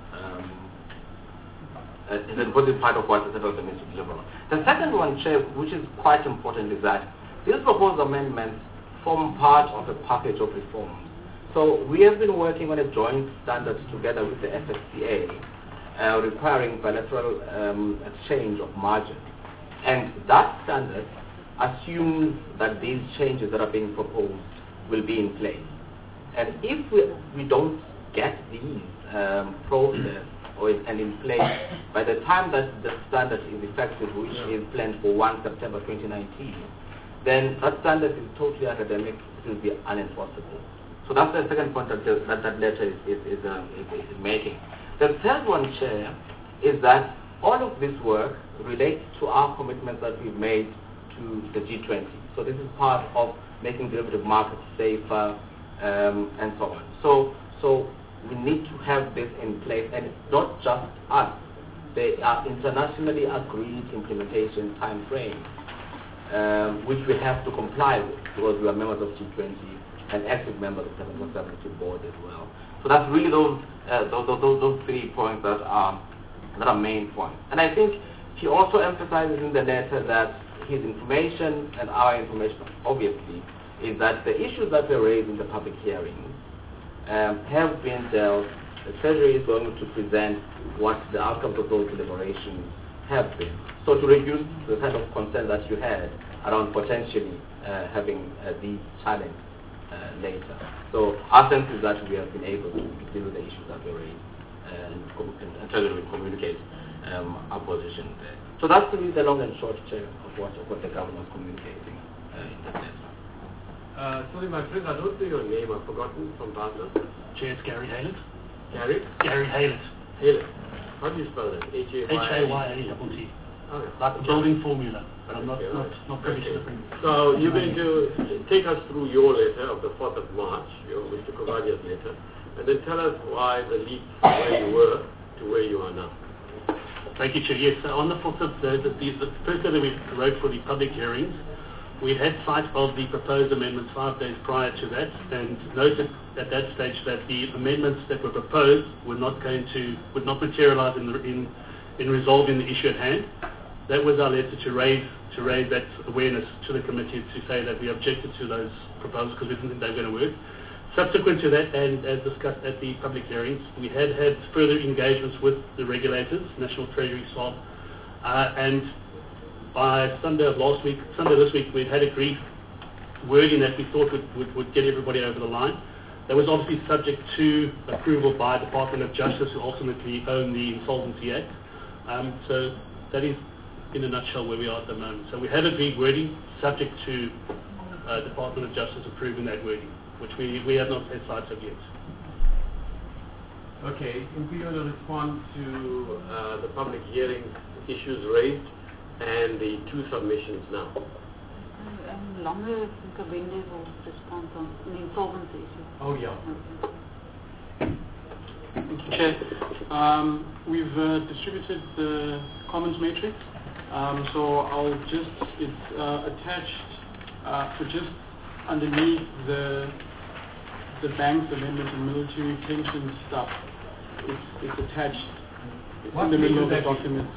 Speaker 5: it's an important part of what the central bank needs to deliver on. The second one, Chair, which is quite important, is that these proposed amendments form part of a package of reforms. So we have been working on a joint standard together with the FSCA, requiring bilateral exchange of margins. And that standard assumes that these changes that are being proposed will be in place. And if we don't get these processed and in place by the time that the standard is effective, which is planned for 1 September 2019, then that standard is totally academic, it will be unenforceable. So that's the second point that that letter is making. The third one, Chair, is that all of this work relates to our commitments that we've made to the G20. So this is part of making derivative markets safer and so on. So we need to have this in place, and it's not just us. They are internationally agreed implementation time frames, which we have to comply with because we are members of G20 and active members of the 772 board as well. So that's really those 3 points that are main points. And I think he also emphasizes in the letter that his information and our information, obviously, is that the issues that were raised in the public hearings have been dealt. The Treasury is going to present what the outcomes of those deliberations have been. So to reduce the kind of concern that you had around potentially having these challenged later. So our sense is that we have been able to deal with the issues that were raised and Treasury will communicate our position there. So that's really the long and short, Chair, of what the Governor was communicating in that letter.
Speaker 1: Sorry, my friend, I don't know your name. I've forgotten from partners.
Speaker 7: Chair, it's Gary Haylett.
Speaker 1: Gary?
Speaker 7: Gary Haylett.
Speaker 1: Haylett. How do you spell that?
Speaker 7: H-A-Y-L-E-T-T.
Speaker 1: Okay.
Speaker 7: Like the building formula, but I'm not privy to the print.
Speaker 1: So you're going to take us through your letter of the 4th of March, Mr. Kovadia's letter, and then tell us why the leap from where you were to where you are now.
Speaker 7: Thank you, Chair. Yes, on the 4th of the first letter we wrote for the public hearings, we had sight of the proposed amendments 5 days prior to that, and noted at that stage that the amendments that were proposed would not materialise in resolving the issue at hand. That was our letter to raise that awareness to the committee, to say that we objected to those proposals because we didn't think they were going to work. Subsequent to that, and as discussed at the public hearings, we had further engagements with the regulators, National Treasury, SWAB, and by Sunday this week, we'd had agreed wording that we thought would get everybody over the line. That was obviously subject to approval by Department of Justice, who ultimately own the Insolvency Act. So that is, in a nutshell, where we are at the moment. So we have agreed wording, subject to Department of Justice approving that wording, which we have not had sight of yet.
Speaker 1: Okay, if you want to respond to the public hearing issues raised and the 2 submissions now.
Speaker 4: Longer Kabinde will respond on the insolvency issue.
Speaker 1: Oh, yeah.
Speaker 9: Chair, we've distributed the comments matrix, so I'll just, it's attached, so just underneath the bank's amendment and military pension stuff, it's attached, it's in the middle of the document.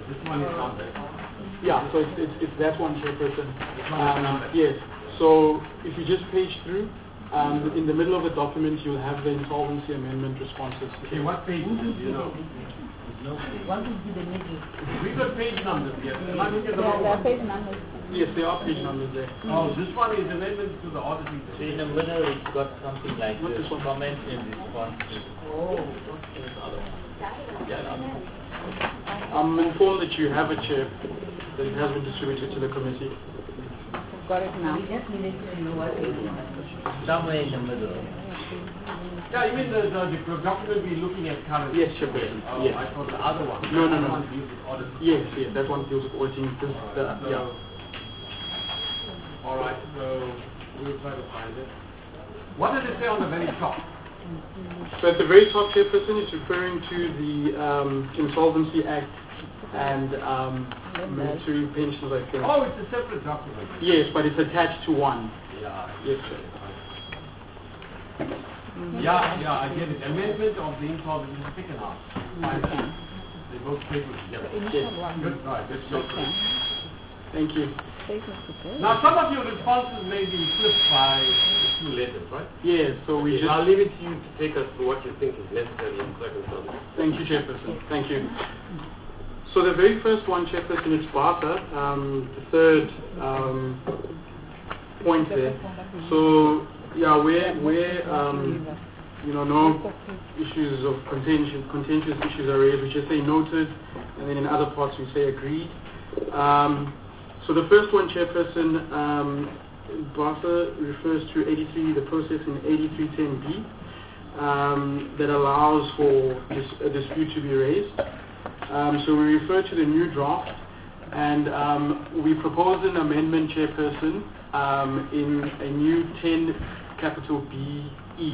Speaker 1: This one is not there.
Speaker 9: Yeah, so it's that one, Chairperson. Yes. So if you just page through, in the middle of the document, you'll have the insolvency amendment responses.
Speaker 1: Okay, what page do you know?
Speaker 6: What would be the middle?
Speaker 1: We got page numbers here. Am I looking at the
Speaker 2: Yeah,
Speaker 1: wrong
Speaker 2: there are
Speaker 1: one?
Speaker 2: page numbers.
Speaker 9: Yes, there are page numbers there.
Speaker 1: Oh, this one is amendments to the auditing.
Speaker 5: So in the middle, it's got something like
Speaker 9: What
Speaker 5: this,
Speaker 9: is one?
Speaker 5: comments in response to.
Speaker 9: I'm informed that you have a chair that it has been distributed to the committee.
Speaker 2: We've got it now.
Speaker 6: We just needed to know what it is.
Speaker 5: Somewhere in the middle.
Speaker 1: Yeah, you mean the document we're looking at currently?
Speaker 9: Yes, Chairperson.
Speaker 1: Oh,
Speaker 9: Yes.
Speaker 1: I thought the other one.
Speaker 9: No, no,
Speaker 1: The
Speaker 9: no.
Speaker 1: other one deals with audit.
Speaker 9: Yes, yes, that one deals with auditing. This, yeah.
Speaker 1: All right, so we'll try to find it. What does it say on the very top?
Speaker 9: So at the very top, Chairperson, it's referring to the Insolvency Act and military pensions, I think.
Speaker 1: Oh, it's a separate document.
Speaker 9: Yes, but it's attached to one.
Speaker 1: Yeah.
Speaker 9: Yes, sir.
Speaker 1: Yeah, I get it. Amendment of the insolvency is taken out. Fine. They both taken together.
Speaker 2: Initial one.
Speaker 1: Good, right. Let's go through it.
Speaker 9: Thank you.
Speaker 1: Now, some of your responses may be flipped by the two letters, right?
Speaker 9: Yes, so we just...
Speaker 1: I'll leave it to you to take us through what you think is necessary in circumstances.
Speaker 9: Thank you, Chairperson. Thank you. So the very first one, Chairperson, it's BARSA, the third point there. So, yeah, where you know, no issues of contentious issues are raised, we just say noted, and then in other parts we say agreed. So the first one, Chairperson, BARSA refers to 83, the process in 8310B that allows for a dispute to be raised. So we refer to the new draft, and we propose an amendment, Chairperson, in a new 10 capital B-E.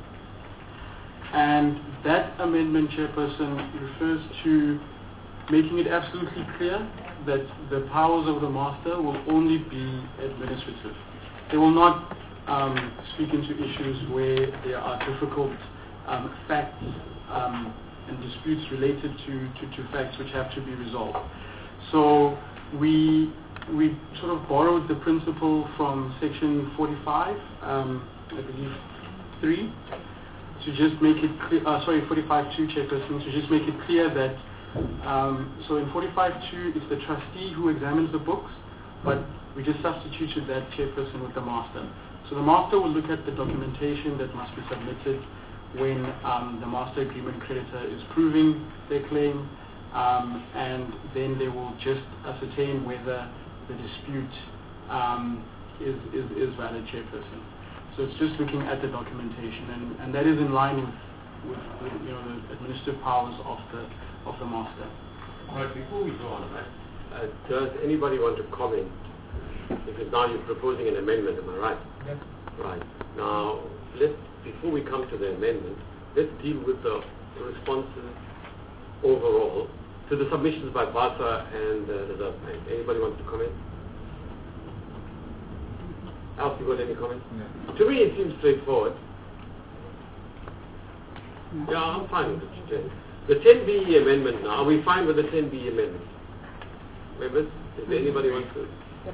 Speaker 9: And that amendment, Chairperson, refers to making it absolutely clear that the powers of the master will only be administrative. They will not speak into issues where there are difficult facts and disputes related to facts which have to be resolved. So we sort of borrowed the principle from section 45, I believe 3, to just make it clear, 45.2, Chairperson, to just make it clear that so in 45.2 it's the trustee who examines the books, but we just substituted that, Chairperson, with the master. So the master will look at the documentation that must be submitted when the master agreement creditor is proving their claim, and then they will just ascertain whether the dispute is valid, Chairperson. So it's just looking at the documentation, and that is in line with you know, the administrative powers of the master.
Speaker 1: All right, before we go on, does anybody want to comment? Because now you're proposing an amendment, am I right?
Speaker 8: Yes.
Speaker 1: Right. Now, before we come to the amendment, let's deal with the responses overall to the submissions by BARSA and the Reserve Bank. Anybody want to comment? Alf, you got any comment?
Speaker 8: No.
Speaker 1: To me, it seems straightforward. Yeah, I'm fine with it, Jen. The 10B amendment now, are we fine with the 10B amendment? Members, if anybody wants to...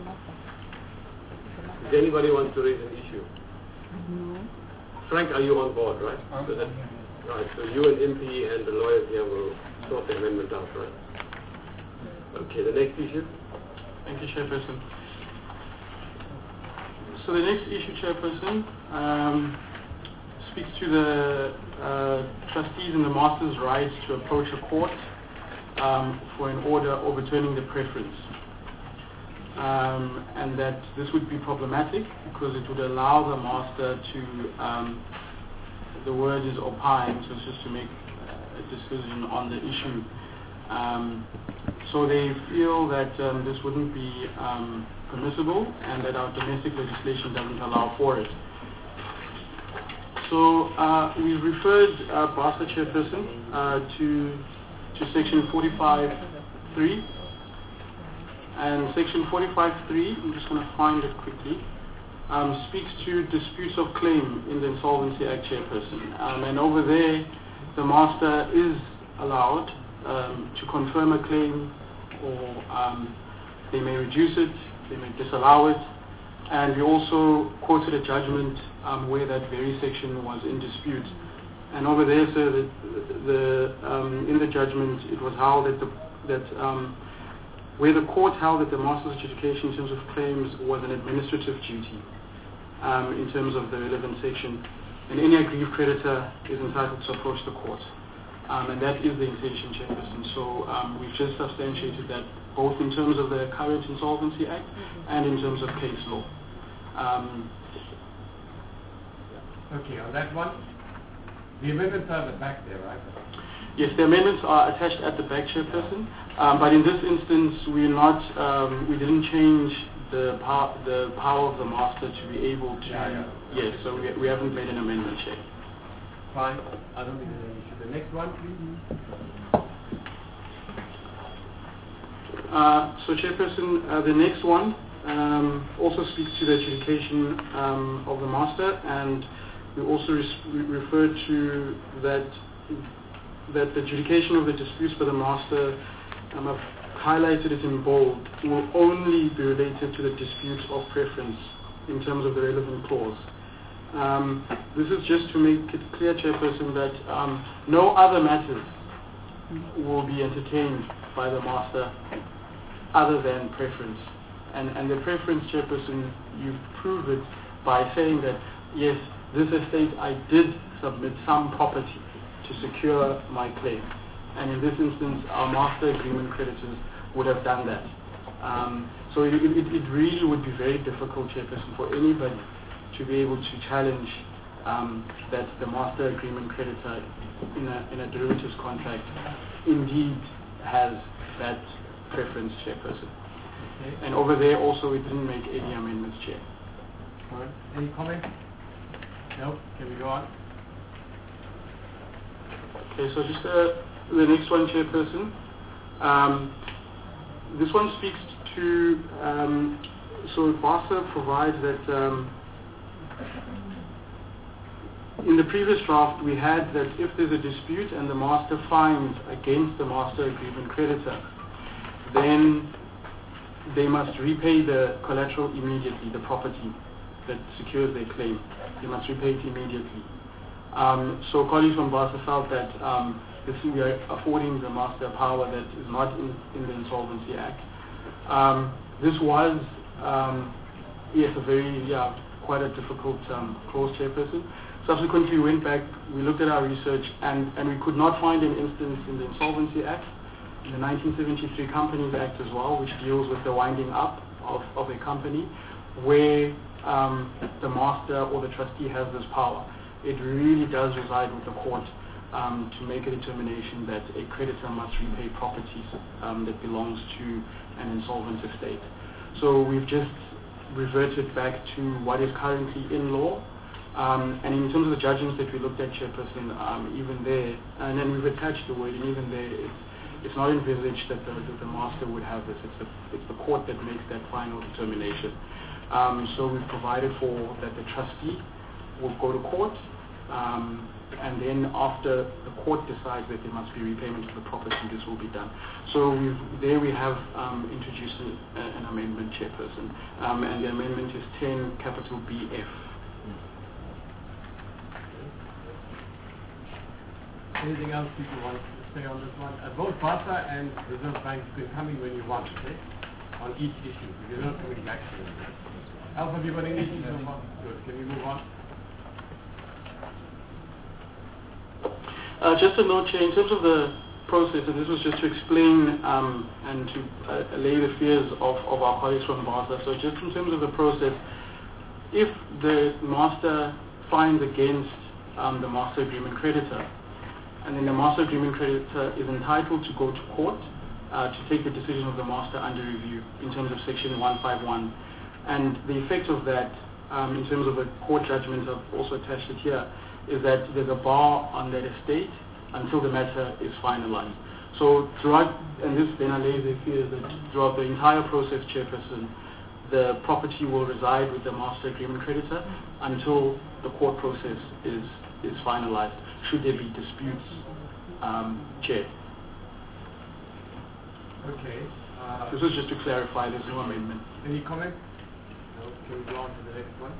Speaker 1: If anybody wants to raise an issue?
Speaker 2: No.
Speaker 1: Frank, are you on board, right? So that, right, so you and MP and the lawyers here will sort the amendment out, right? Okay, the next issue?
Speaker 9: Thank you, Chairperson. So the next issue, Chairperson, speaks to the trustees and the master's rights to approach a court for an order overturning the preference. And that this would be problematic because it would allow the master to, the word is opine, so it's just to make a decision on the issue. So they feel that this wouldn't be permissible and that our domestic legislation doesn't allow for it. So we've referred BARSA, Chairperson, to section 45.3. And section 45.3, I'm just going to find it quickly, speaks to disputes of claim in the Insolvency Act, Chairperson. And over there, the master is allowed to confirm a claim or they may reduce it, they may disallow it. And we also quoted a judgment where that very section was in dispute. And over there, sir, in the judgment, it was held where the court held that the master's adjudication in terms of claims was an administrative duty in terms of the relevant section. And any aggrieved creditor is entitled to approach the court. And that is the intention, Chairperson. So we've just substantiated that both in terms of the current Insolvency Act and in terms of case law.
Speaker 1: Okay, on that one, the amendments are at the back there, right?
Speaker 9: Yes, the amendments are attached at the back, Chairperson. But in this instance, we didn't change the power of the master to be able to. Yes, so we haven't made an amendment yet.
Speaker 1: Fine. I don't think there's any issue. The next one, please.
Speaker 9: So, Chairperson, the next one also speaks to the adjudication of the master, and we also refer to that the adjudication of the disputes by the master, I've highlighted it in bold, will only be related to the disputes of preference in terms of the relevant clause. This is just to make it clear, Chairperson, that no other matters will be entertained by the master other than preference. And the preference, Chairperson, you prove it by saying that, yes, this estate, I did submit some property to secure my claim. And in this instance, our master agreement creditors would have done that. So it really would be very difficult, Chairperson, for anybody to be able to challenge that the master agreement creditor in a derivatives contract indeed has that preference, Chairperson. Okay. And over there also we didn't make any amendments, Chair.
Speaker 1: All right. Any comments? No? Can we go on?
Speaker 9: Okay, so just the next one, Chairperson. This one speaks to, so BASA provides that in the previous draft we had that if there's a dispute and the master finds against the master agreement creditor, then they must repay the collateral immediately, the property that secures their claim. They must repay it immediately. So colleagues from BASA felt that we are affording the master power that is not in the Insolvency Act. This was, yes, quite a difficult clause, Chairperson. Subsequently, we went back, we looked at our research, and we could not find an instance in the Insolvency Act, in the 1973 Companies Act as well, which deals with the winding up of a company, where the master or the trustee has this power. It really does reside with the court to make a determination that a creditor must repay properties that belongs to an insolvent estate. So we've just reverted back to what is currently in law. And in terms of the judgments that we looked at, Chairperson, even there, and then we've attached the word, and even there, it's not envisaged that the master would have this. It's the court that makes that final determination. So we've provided for that the trustee will go to court, and then after the court decides that there must be repayment of the property, this will be done. So we have introduced an amendment, Chairperson, and the amendment is 10 capital BF.
Speaker 1: Anything else people want to say on this one? Both BASA and Reserve Bank can come in when you want, okay? On each issue. You're not coming back to it. Alpha, have you got anything so far? Good. Can we move on?
Speaker 9: Just a note, Chair, in terms of the process, and this was just to explain and to allay the fears of our colleagues from BASA. So just in terms of the process, if the master finds against the master agreement creditor, and then the master agreement creditor is entitled to go to court to take the decision of the master under review in terms of Section 151. And the effect of that, in terms of a court judgment, I've also attached it here, is that there's a bar on that estate until the matter is finalized. So throughout, and this then allays the fear that throughout the entire process, Chairperson, the property will reside with the master agreement creditor until the court process is finalized, should there be disputes, Chair.
Speaker 1: Okay.
Speaker 9: This is just to clarify, there's no amendment.
Speaker 10: Any comments? No. Can we go on to the next one?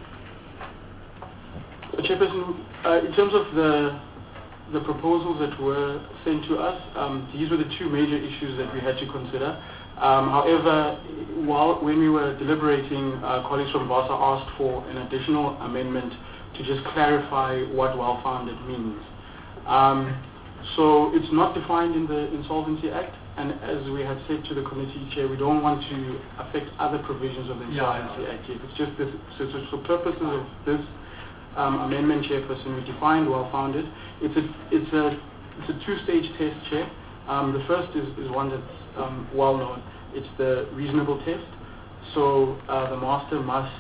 Speaker 9: So, Chairperson, in terms of the proposals that were sent to us, these were the two major issues that we had to consider. However, when we were deliberating, colleagues from VASA asked for an additional amendment to just clarify what well-founded means. So it's not defined in the Insolvency Act, and as we had said to the committee chair, we don't want to affect other provisions of the Insolvency Act yet. It's just this, so for purposes of this amendment, Chairperson, we defined well-founded. It's a two-stage test, Chair. The first is one that's well known. It's the reasonable test. So the master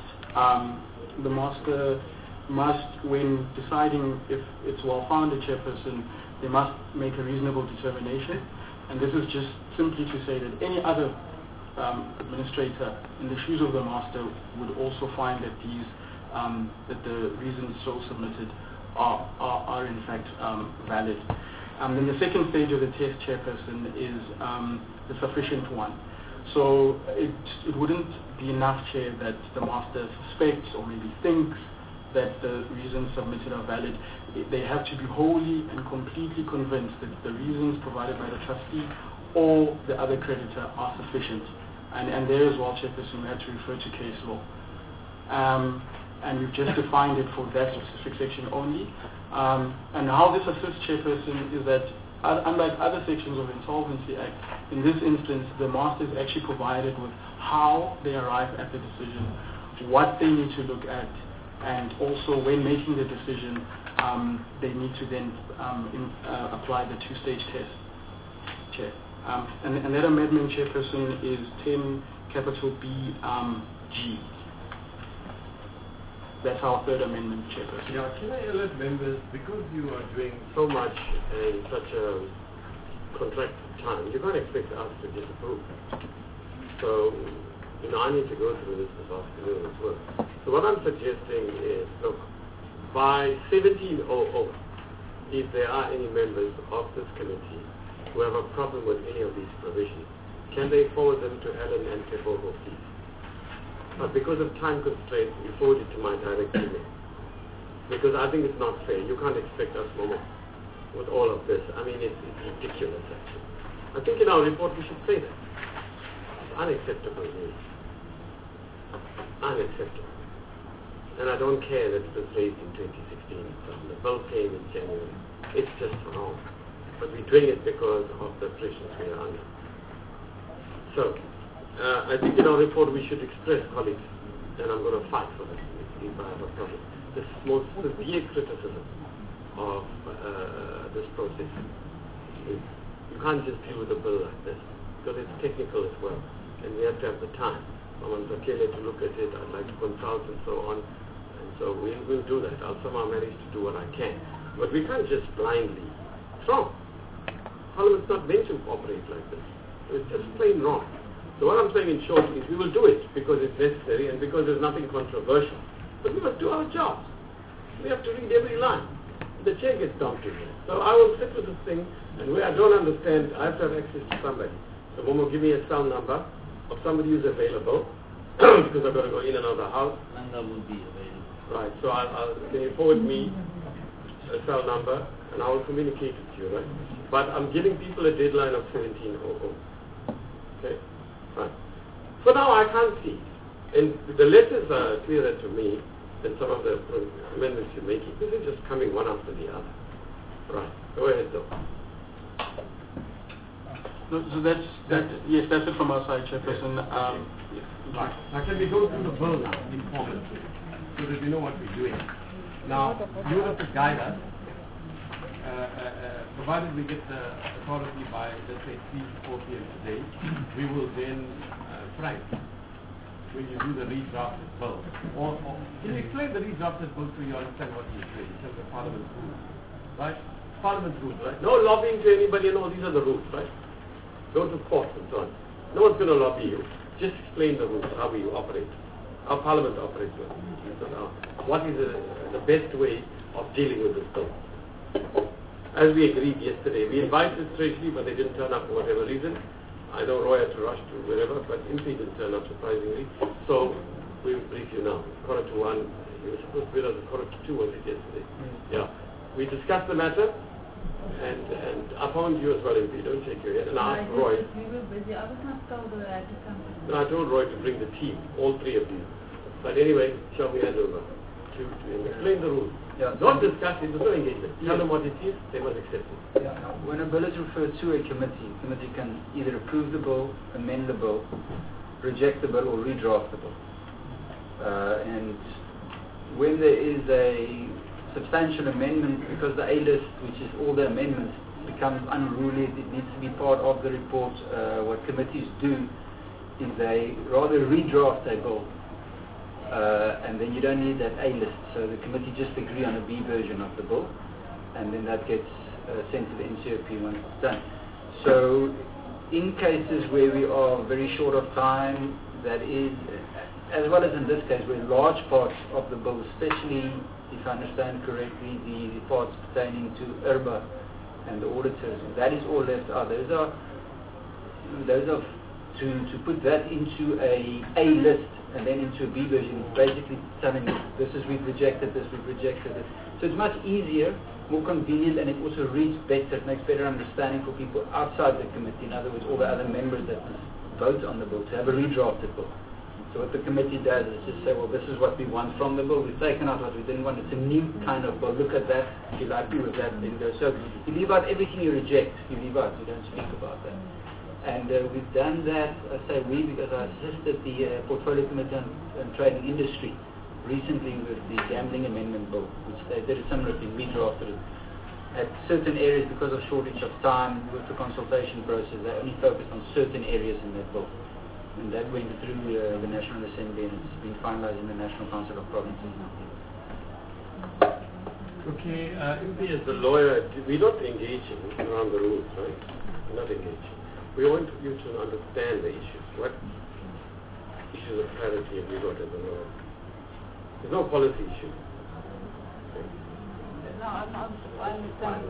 Speaker 9: must, when deciding if it's well-founded, Chairperson, they must make a reasonable determination. And this is just simply to say that any other administrator in the shoes of the master would also find that these that the reasons so submitted are in fact valid. Then the second stage of the test, Chairperson, is the sufficient one. So it wouldn't be enough, Chair, that the master suspects or maybe thinks that the reasons submitted are valid. They have to be wholly and completely convinced that the reasons provided by the trustee or the other creditor are sufficient. And there as well, Chairperson, we had to refer to case law. And we've just defined it for that specific section only. And how this assists, Chairperson, is that unlike other sections of the Insolvency Act, in this instance, the master is actually provided with how they arrive at the decision, what they need to look at, and also when making the decision, they need to then apply the two-stage test, Chair. And that amendment, Chairperson, is 10 capital B G. That's our third amendment, Chairperson.
Speaker 1: Yeah, can I alert members, because you are doing so much in such a contracted time, you can't expect us to disapprove. So, I need to go through this afternoon as well. So what I'm suggesting is, look, by 17:00, if there are any members of this committee who have a problem with any of these provisions, can they forward them to Helen and Tebogo, please? But because of time constraints, we forward it to my direct email. Because I think it's not fair. You can't expect us more with all of this. I mean, it's ridiculous, actually. I think in our report we should say that. It's unacceptable news. Unacceptable. And I don't care that it was raised in 2016. The bill came in January. It's just wrong. But we're doing it because of the pressures we are under. So, I think in our report we should express, colleagues, and I'm going to fight for this if I have a problem, this most severe criticism of this process. You can't just deal with a bill like this, because it's technical as well, and we have to have the time. I want Zakele to look at it, I'd like to consult and so on, and so we'll do that. I'll somehow manage to do what I can. But we can't just blindly. It's wrong. Parliament's not meant to operate like this. It's just plain wrong. So what I'm saying in short is we will do it because it's necessary and because there's nothing controversial. But we must do our jobs. We have to read every line. The chair gets dumped in there. So I will sit with this thing, and where I don't understand, I have to have access to somebody. So Momo, give me a cell number of somebody who's available, because I've got to go in and out of the house.
Speaker 5: Nanda will be available.
Speaker 1: Right, so can you forward me a cell number, and I will communicate it to you, right? But I'm giving people a deadline of 17:00. Okay? Right. For now, I can't see. And the letters are clearer to me than some of the amendments you're making. This is just coming one after the other. Right. Go ahead, though.
Speaker 9: No, so yes, that's it from our side, Chairperson.
Speaker 1: Right. Now, can we go through the bill now, informally, so that we know what we're doing? Now, you have to guide us, provided we get the authority by, let's say, 3 to 4 p.m. today, we will then, Frank, when you do the redrafted bill, or can you explain the redrafted bill so you understand what you're doing in terms of Parliament's rules, right? Parliament's rules, right? No lobbying to anybody, and all these are the rules, right? Go to court and so on. No one's going to lobby you. Just explain the rules, how we operate, how Parliament operates. What is the best way of dealing with this bill? As we agreed yesterday, we invited Treasury, but they didn't turn up for whatever reason. I know Roy had to rush to wherever, but Impi didn't turn up surprisingly. So we will brief you now. 1:45. You were supposed to be at 1:45, was it yesterday? Yeah. We discussed the matter, and I found you as well, Impi. Don't shake your head. And I asked Roy.
Speaker 4: We were busy. I was not told that I had to come.
Speaker 1: And I told Roy to bring the team, all three of you. But anyway, shall we hand over to him? Explain the rules.
Speaker 8: Yeah.
Speaker 1: Don't discuss it, there's no engagement. Tell them what it is, they must accept it.
Speaker 8: Yeah. When a bill is referred to a committee, the committee can either approve the bill, amend the bill, reject the bill, or redraft the bill. And when there is a substantial amendment, because the A-list, which is all the amendments, becomes unruly, it needs to be part of the report. What committees do is they rather redraft a bill, and then you don't need that A-list. So the committee just agree on a B version of the bill, and then that gets sent to the NCOP once it's done. So in cases where we are very short of time, that is, as well as in this case, where large parts of the bill, especially, if I understand correctly, the parts pertaining to IRBA and the auditors, that is all left out. Those are to put that into a list and then into a B version, it's basically telling you, we've rejected this, we've rejected it. So it's much easier, more convenient, and it also reads better, it makes better understanding for people outside the committee, in other words, all the other members that vote on the bill, to have a redrafted bill. So what the committee does is just say, well, this is what we want from the bill, we've taken out what we didn't want, it's a new kind of bill, look at that, if you like me with that, then go. So you leave out everything you reject, you leave out, you don't speak about that. And we've done that, I say we, because I assisted the Portfolio Committee on Trade and Industry recently with the Gambling Amendment Bill, which they did a similar thing, we drafted it. At certain areas, because of shortage of time with the consultation process, they only focused on certain areas in that bill. And that went through the National Assembly, and it's been finalized in the National Council of Provinces now.
Speaker 1: Okay, Impi, as the lawyer, we're not engaging around the rules, right? We're not engaging. We want you to understand the issues. What issues of clarity have you got as a lawyer? There's no policy issue. Okay.
Speaker 4: No, I understand.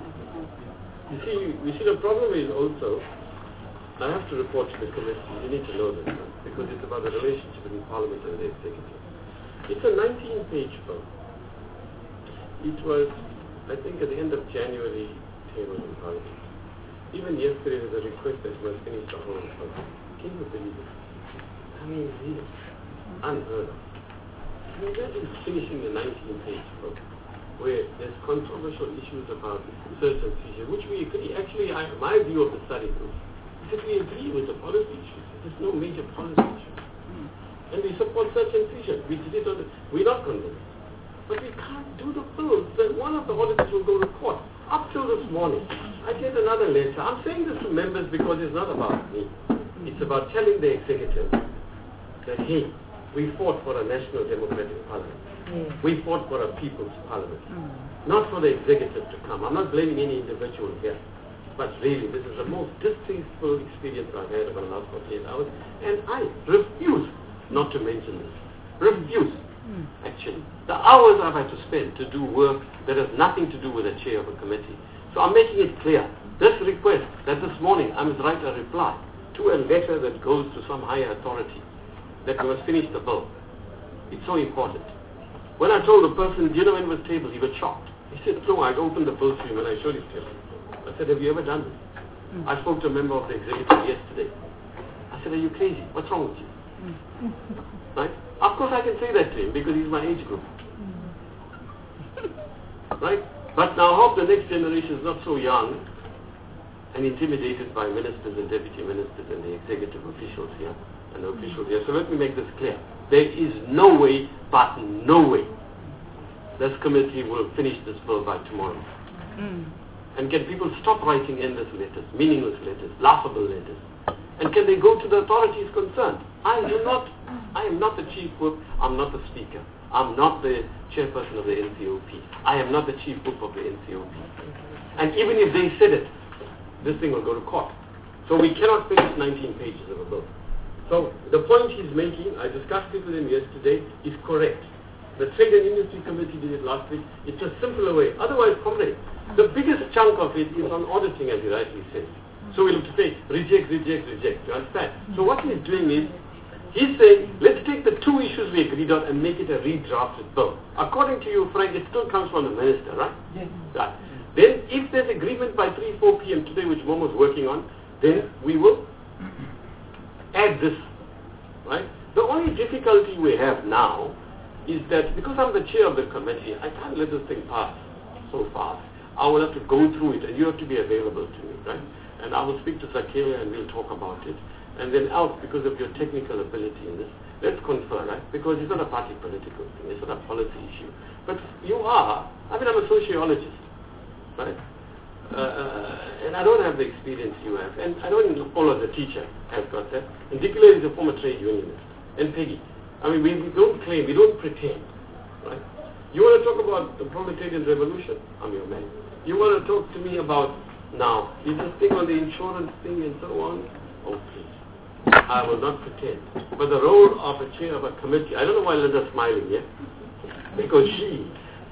Speaker 1: You see, the problem is also, I have to report to the committee, you need to know this, because it's about the relationship between Parliament and the Executive. It's a 19-page bill. It was, I think, at the end of January, tabled in Parliament. Even yesterday there was a request that must finish the whole bill. Can you believe it? I mean, really, unheard of. I mean, imagine finishing the 19-page book where there's controversial issues about search and seizure, which we agree. Actually, my view of the study group is that we agree with the policy issues. There's no major policy issues. And we support search and seizure. We did it on we're not convinced. But we can't do the bills. Then one of the auditors will go to court. Up till this morning, I get another letter. I'm saying this to members because it's not about me. It's about telling the executive that, hey, we fought for a national democratic parliament. We fought for a people's parliament. Not for the executive to come. I'm not blaming any individual here. But really, this is the most distasteful experience I've had over the last 48 hours. And I refuse not to mention this. Refuse. Actually, the hours I've had to spend to do work that has nothing to do with the chair of a committee. So I'm making it clear, this request that this morning I must write a reply to a letter that goes to some higher authority that we must finish the bill. It's so important. When I told the person, do you know when it was tabled, he was shocked. He said, no, I opened the bill to him and I showed it to him. I said, have you ever done this? I spoke to a member of the executive yesterday. I said, are you crazy? What's wrong with you? Right? Of course I can say that to him because he's my age group. Right? But now I hope the next generation is not so young and intimidated by ministers and deputy ministers and the executive officials here and the officials here. So let me make this clear. There is no way, but no way, this committee will finish this bill by tomorrow. And can people stop writing endless letters, meaningless letters, laughable letters? And can they go to the authorities concerned? I am not the chief whip, I'm not the speaker. I'm not the chairperson of the NCOP. I am not the chief whip of the NCOP. And even if they said it, this thing will go to court. So we cannot finish 19 pages of a bill. So the point he's making, I discussed it with him yesterday, is correct. The Trade and Industry Committee did it last week. It's a simpler way. Otherwise, comrade, the biggest chunk of it is on auditing, as he rightly says. So we'll have to say reject, reject, reject. You understand? So what he's doing is, he's saying, let's take the two issues we agreed on and make it a redrafted bill. According to you, Frank, it still comes from the minister, right?
Speaker 8: Yes.
Speaker 1: Right. Then if there's agreement by 3, 4 p.m. today, which Momo's working on, then we will add this, right? The only difficulty we have now is that because I'm the chair of the committee, I can't let this thing pass so fast. I will have to go through it and you have to be available to me, right? And I will speak to Zakaria and we'll talk about it. And then Alf, because of your technical ability in this, let's confer, right? Because it's not a party political thing, it's not a policy issue. But you are, I'm a sociologist, right? And I don't have the experience you have. And I don't follow the teacher has got that. And Dikula is a former trade unionist. And Peggy. We don't claim, we don't pretend, right? You want to talk about the proletarian revolution? I'm your man. You want to talk to me about now, is this thing on the insurance thing and so on? Oh, please. I will not pretend. But the role of a chair of a committee, I don't know why Linda's smiling here, because she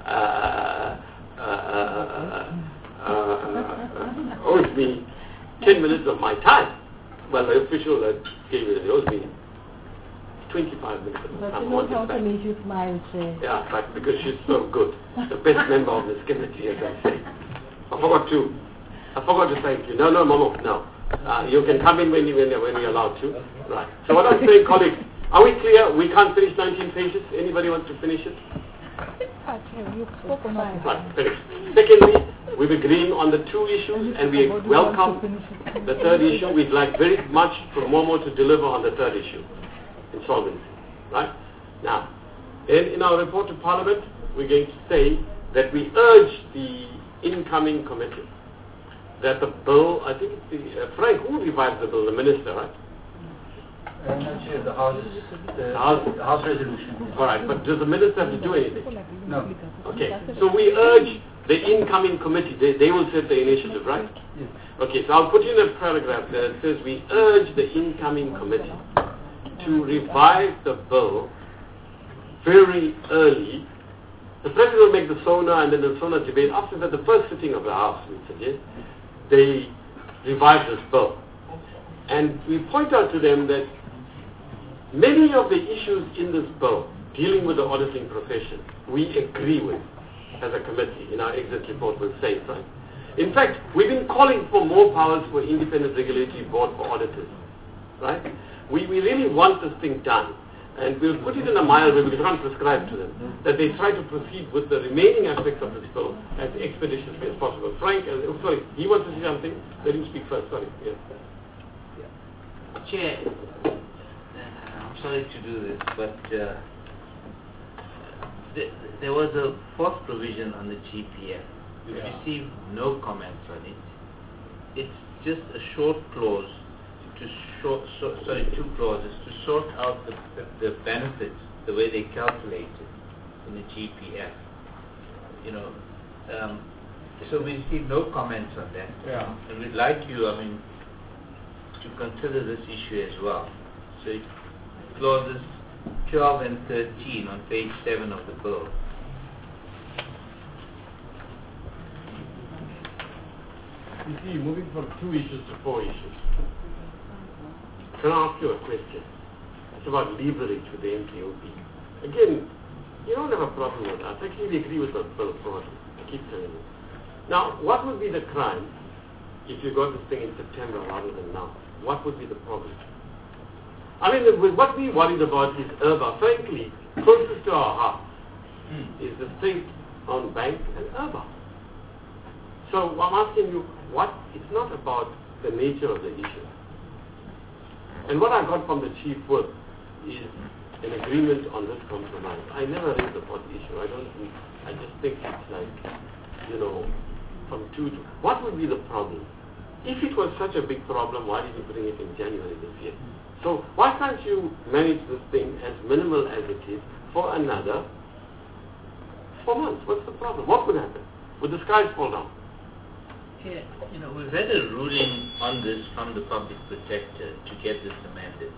Speaker 1: owes me 10 minutes of my time. Well, the official that gave it owes me 25 minutes of my time.
Speaker 6: But you know how to make you smile, Chair.
Speaker 1: Yeah, but because she's so good. The best member of this committee, as I say. I forgot to thank you. No, Momo, no. You can come in when you're allowed to. Right. So what I'm saying, colleagues, are we clear? We can't finish 19 pages. Anybody wants to finish it? Right, finish. Secondly, we're agreeing on the two issues and we welcome the third issue. We'd like very much for Momo to deliver on the third issue, insolvency. Right? Now, in our report to Parliament, we're going to say that we urge the incoming committee that the bill, I think it's the, Frank, who revives the bill? The minister, right?
Speaker 8: Not sure, the House resolution.
Speaker 1: All right, but does the minister have to do anything?
Speaker 8: No.
Speaker 1: Okay, so we urge the incoming committee, they will set the initiative, right?
Speaker 8: Yes.
Speaker 1: Okay, so I'll put in a paragraph that says we urge the incoming committee to revise the bill very early. The President will make the SONA and then the SONA debate. After that, the first sitting of the House, we suggest, they revive this bill. And we point out to them that many of the issues in this bill dealing with the auditing profession, we agree with as a committee. In our exit report we'll say, right? In fact, we've been calling for more powers for independent regulatory board for auditors, right? We really want this thing done. And we'll put it in a mild way because we can't prescribe to them, that they try to proceed with the remaining aspects of this bill as expeditiously as possible. Frank, sorry, he wants to say something. Let him speak first, sorry. Yes.
Speaker 5: Chair, I'm sorry to do this, but there was a fourth provision on the GPF. We received no comments on it. It's just a short clause to two clauses to sort out the benefits, the way they calculate it in the GPF. So we received no comments on that.
Speaker 8: Yeah.
Speaker 5: And we'd like you, to consider this issue as well. So clauses 12 and 13 on page 7 of the bill.
Speaker 1: You see, moving from 2 issues to 4 issues. Can I ask you a question? It's about leverage with the MTOP. Again, you don't have a problem with that. I clearly agree with the bill project. I keep telling you. Now, what would be the crime if you got this thing in September rather than now? What would be the problem? What we worried about is IRBA. Frankly, closest to our heart is the state-owned bank and IRBA. So I'm asking you, it's not about the nature of the issue. And what I got from the chief whip is an agreement on this compromise. I never raised the pot issue. I just think it's like, from 2 to... What would be the problem? If it was such a big problem, why did you bring it in January this year? So why can't you manage this thing as minimal as it is for another 4 months? What's the problem? What would happen? Would the skies fall down?
Speaker 5: Yeah, we've had a ruling on this from the public protector to get this amended.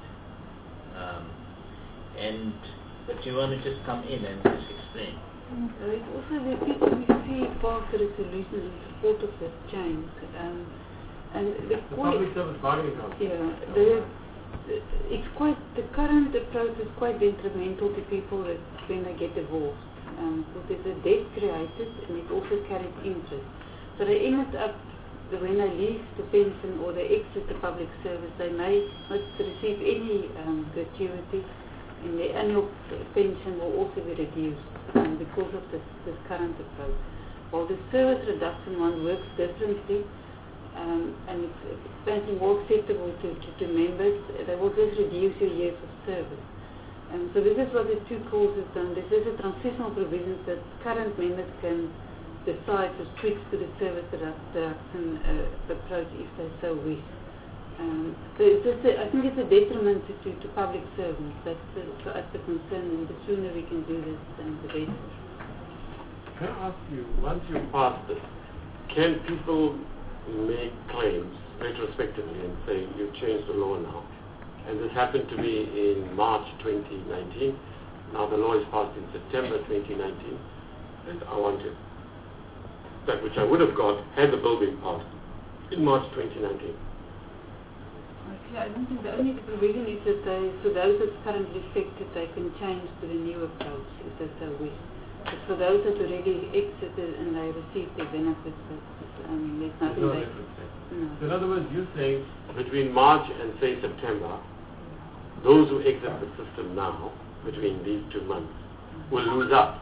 Speaker 5: But you want to just come in and just explain?
Speaker 4: It's also the PwC passed a resolution in support of that change. And
Speaker 1: The Public Service Bargaining Council.
Speaker 4: yeah, the current approach is quite detrimental to people that when they get divorced. Because there's a debt created and it also carries interest. So they end up, when they leave the pension or they exit the public service, they may not receive any gratuity, and their annual pension will also be reduced because of this current approach. While the service reduction one works differently, and it's apparently more acceptable to members, they will just reduce your years of service. So this is what the two clauses done. This is a transitional provision that current members can decide to switch to the service reduction approach if they so wish. So it's just I think it's a detriment to public servants. That's for us the concern, and the sooner we can do this, then the better.
Speaker 1: Can I ask you, once you pass this, can people make claims retrospectively and say, you've changed the law now? And this happened to me in March 2019. Now the law is passed in September 2019. And I wanted that which I would have got had the bill been passed in March 2019.
Speaker 4: Okay, I don't think the only provision is that for those that's currently affected, they can change to the new approach if they so wish. But for those that already exited and they received their benefits, there's nothing
Speaker 1: No difference. No. So in other words, you're saying between March and say September, those who exit the system now, between these 2 months, will lose out.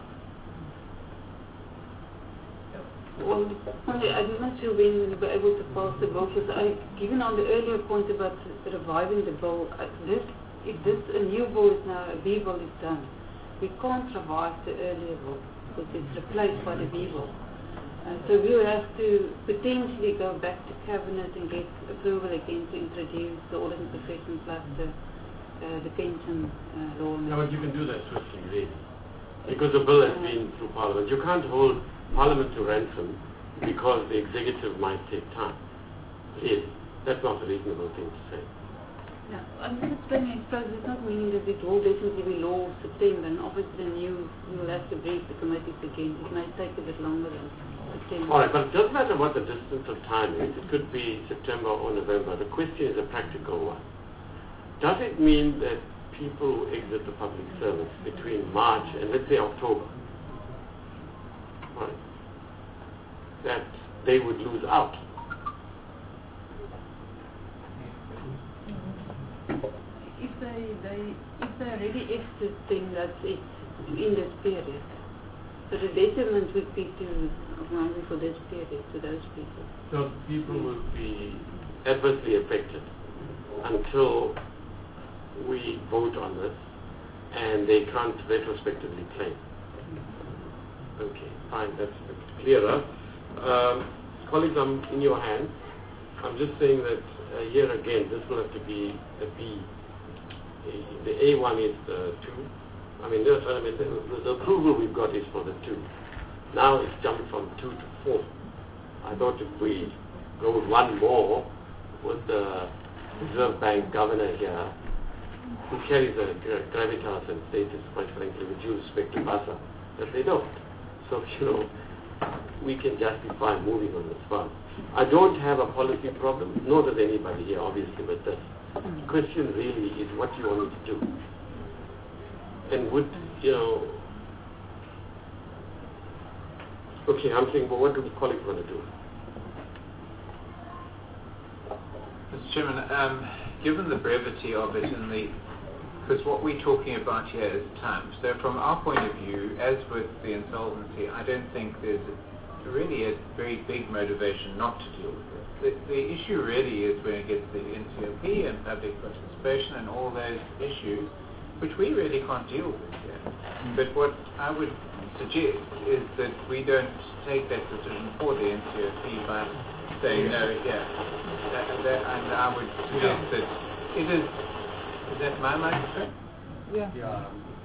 Speaker 4: Well, I'm not sure when we'll be able to pass the bill, because given on the earlier point about reviving the bill, if a new bill is now, a B bill is done, we can't revive the earlier bill because it's replaced by the B bill. So we'll have to potentially go back to Cabinet and get approval again to introduce the audit and profession plus the pension law.
Speaker 1: No, but you can do that swiftly, really. Because the bill has been through Parliament. You can't hold Parliament to ransom because the executive might take time. Really. That's not a reasonable thing to say.
Speaker 4: No, I'm just explaining it, it's not meaning that it will definitely be law September, and obviously you will have to brief the committees again. It may take a bit longer than September.
Speaker 1: All right, but it doesn't matter what the distance of time is. It could be September or November. The question is a practical one. Does it mean that people who exit the public service between March and let's say October, right, that they would lose out?
Speaker 4: If they already exit, then that's it in this period. So the detriment would be only for this period to those people.
Speaker 1: So people will be adversely affected until we vote on this, and they can't retrospectively claim. Okay, fine, that's clearer. Colleagues, I'm in your hands. I'm just saying that here again, this will have to be a B. The A1 is 2. I mean, the approval we've got is for the 2. Now it's jumped from 2 to 4. I thought if we go with one more with the Reserve Bank governor here, who carries a gravitas and status, quite frankly, with due respect to BASA, that they don't. So, we can justify moving on this far. I don't have a policy problem, nor does anybody here, obviously, with this. The question really is what you want me to do. And would, okay, I'm saying, well, what do the colleagues want to do?
Speaker 3: Mr. Chairman, given the brevity of it because what we're talking about here is time. So from our point of view, as with the insolvency, I don't think there's really a very big motivation not to deal with it. The issue really is when it gets to the NCOP and public participation and all those issues, which we really can't deal with here. But what I would suggest is that we don't take that decision for the NCOP by saying no here. And I would suggest that it is that my microphone?
Speaker 2: Yeah.
Speaker 10: Yeah.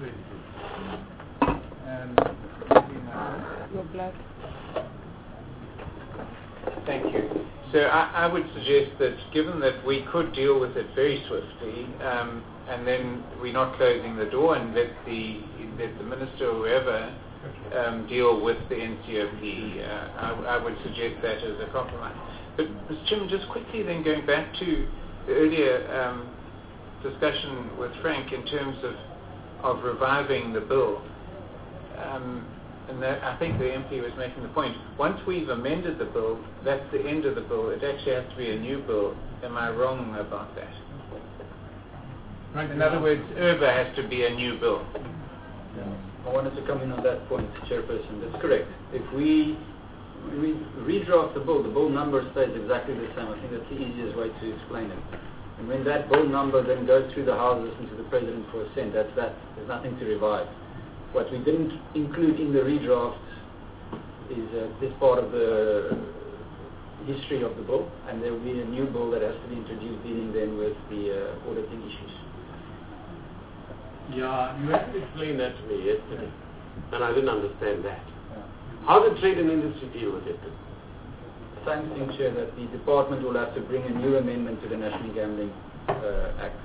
Speaker 2: You're black.
Speaker 3: Thank you. So I would suggest that given that we could deal with it very swiftly, and then we're not closing the door and let the minister or whoever deal with the NCOP, I would suggest that as a compromise. But, Mr. Chairman, just quickly then going back to the earlier discussion with Frank in terms of reviving the bill, and that, I think the MP was making the point, once we've amended the bill, that's the end of the bill. It actually has to be a new bill. Am I wrong about that? In other words, IRBA has to be a new bill.
Speaker 8: I wanted to come in on that point, Chairperson. That's correct. If we redraft the bill number stays exactly the same. I think that's the easiest way to explain it. And when that bill number then goes through the houses and to the President for assent, that's that. There's nothing to revise. What we didn't include in the redraft is this part of the history of the bill, and there will be a new bill that has to be introduced dealing then with the auditing issues.
Speaker 1: Yeah, you had to explain that to me yesterday, and I didn't understand that. How did trade and industry deal with it?
Speaker 8: Same thing, Chair, that the department will have to bring a new amendment to the National Gambling Act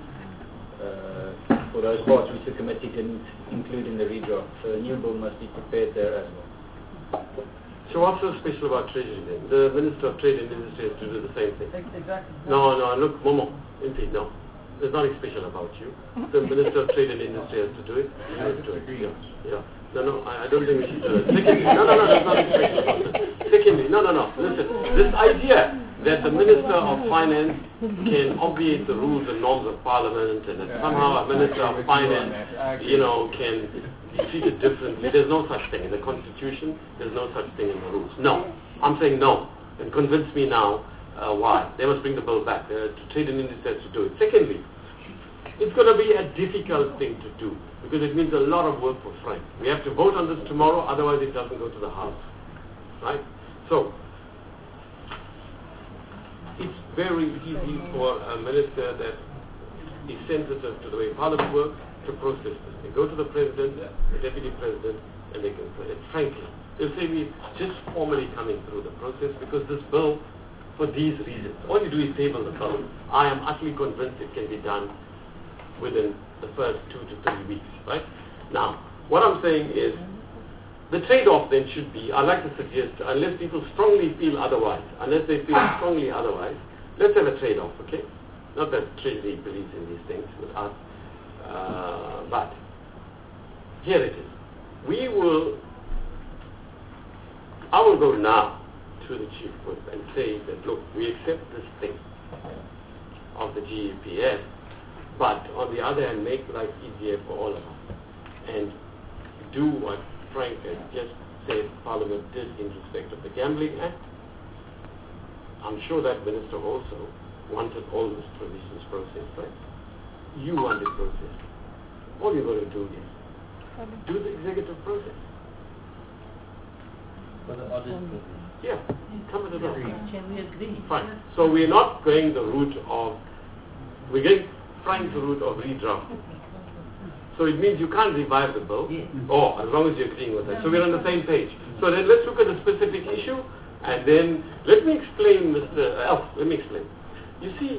Speaker 8: for those parts which the committee didn't include in the redraft. So a new bill must be prepared there as well.
Speaker 1: So what's so special about Treasury then? The Minister of Trade and Industry has to do the same thing.
Speaker 10: Exactly.
Speaker 1: No, look, Momo, indeed, no. There's nothing special about you. The Minister of Trade and Industry has to do it. You have to do it. Yeah. No, I don't think we should do it. Secondly, no, there's nothing special about it. Secondly, no. Listen, this idea that the Minister of Finance can obviate the rules and norms of Parliament and that somehow a Minister of Finance, can be treated differently. There's no such thing in the Constitution. There's no such thing in the rules. No. I'm saying no. And convince me now why. They must bring the bill back. To Trade and Industry has to do it. Secondly, it's going to be a difficult thing to do because it means a lot of work for Frank. We have to vote on this tomorrow, otherwise it doesn't go to the House. Right? So, it's very easy for a minister that is sensitive to the way Parliament works to process this. They go to the President, the Deputy President, and they can put it. Frankly, they'll say we're just formally coming through the process because this bill, for these reasons, all you do is table the bill. I am utterly convinced it can be done within the first 2 to 3 weeks, right? Now, what I'm saying is, the trade-off then should be, I'd like to suggest, unless people strongly feel otherwise, let's have a trade-off, okay? Not that Treasury believes in these things with us, but here it is. I will go now to the Chief Whip and say that, look, we accept this thing of the GEPS, but on the other hand, make life easier for all of us and do what Frank has just said Parliament did in respect of the Gambling Act. I'm sure that Minister also wanted all these provisions processed, right? You want it processed. All you're going to do is do the executive process.
Speaker 5: For the audit process.
Speaker 1: Yeah, come with it all.
Speaker 6: Can we agree?
Speaker 1: Fine. So we're not going the route of, we're going Frank's route of redraft. So it means you can't revive the bill, or as long as you're agreeing with that. So we're on the same page. So then let's look at the specific issue, and then let me explain, let me explain. You see,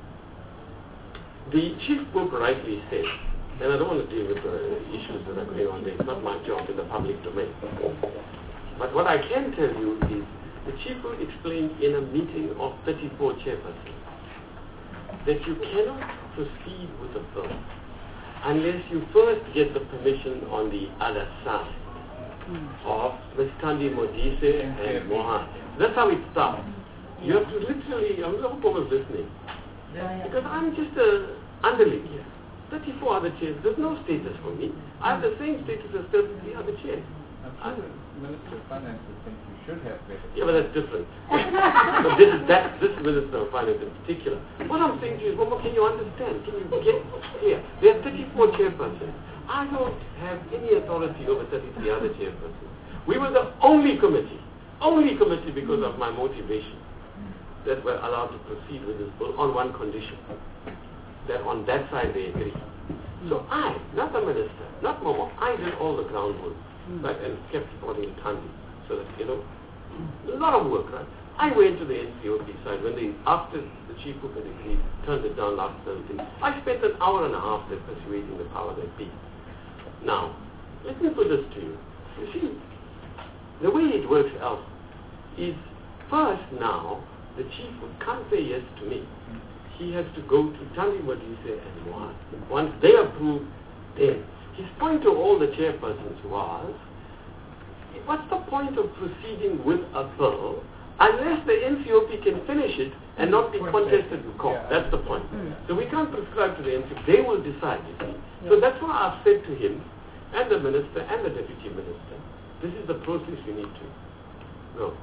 Speaker 1: the Chief Whip rightly said, and I don't want to deal with the issues that are going on there, it's not my job in the public domain. But what I can tell you is, the Chief Whip explained in a meeting of 34 chairpersons that you cannot proceed with a bill unless you first get the permission on the other side of Ms. Thandi Modise and Mohan. That's how it starts. You have to literally, I hope I was listening, because I'm just an underling here. 34 other chairs, there's no status for me. I have the same status as 33 other chairs.
Speaker 3: Minister of Finance would think you should have better.
Speaker 1: Yeah, but that's different. But this Minister of Finance in particular. What I'm saying to you is, Momo, can you understand? Can you get here? There are 34 chairpersons. I don't have any authority over 33 other chairpersons. We were the only committee because of my motivation, that were allowed to proceed with this bill on one condition, that on that side they agree. So I, not the minister, not Momo, I did all the groundwork. Right, and kept reporting to Thandi, so that, a lot of work, right? I went to the NCOP side when after the Chief Whip had agreed, turned it down last Thursday. I spent an hour and a half there persuading the power that be. Now, let me put this to you. You see, the way it works out is first now, the chief can't say yes to me. He has to go to tell me what you say and what. Once they approve, then. His point to all the chairpersons was, what's the point of proceeding with a bill unless the NCOP can finish it and not be contested in court? That's the point. So we can't prescribe to the NCOP. They will decide, you see. So that's why I've said to him, and the minister and the deputy minister, this is the process we need to go.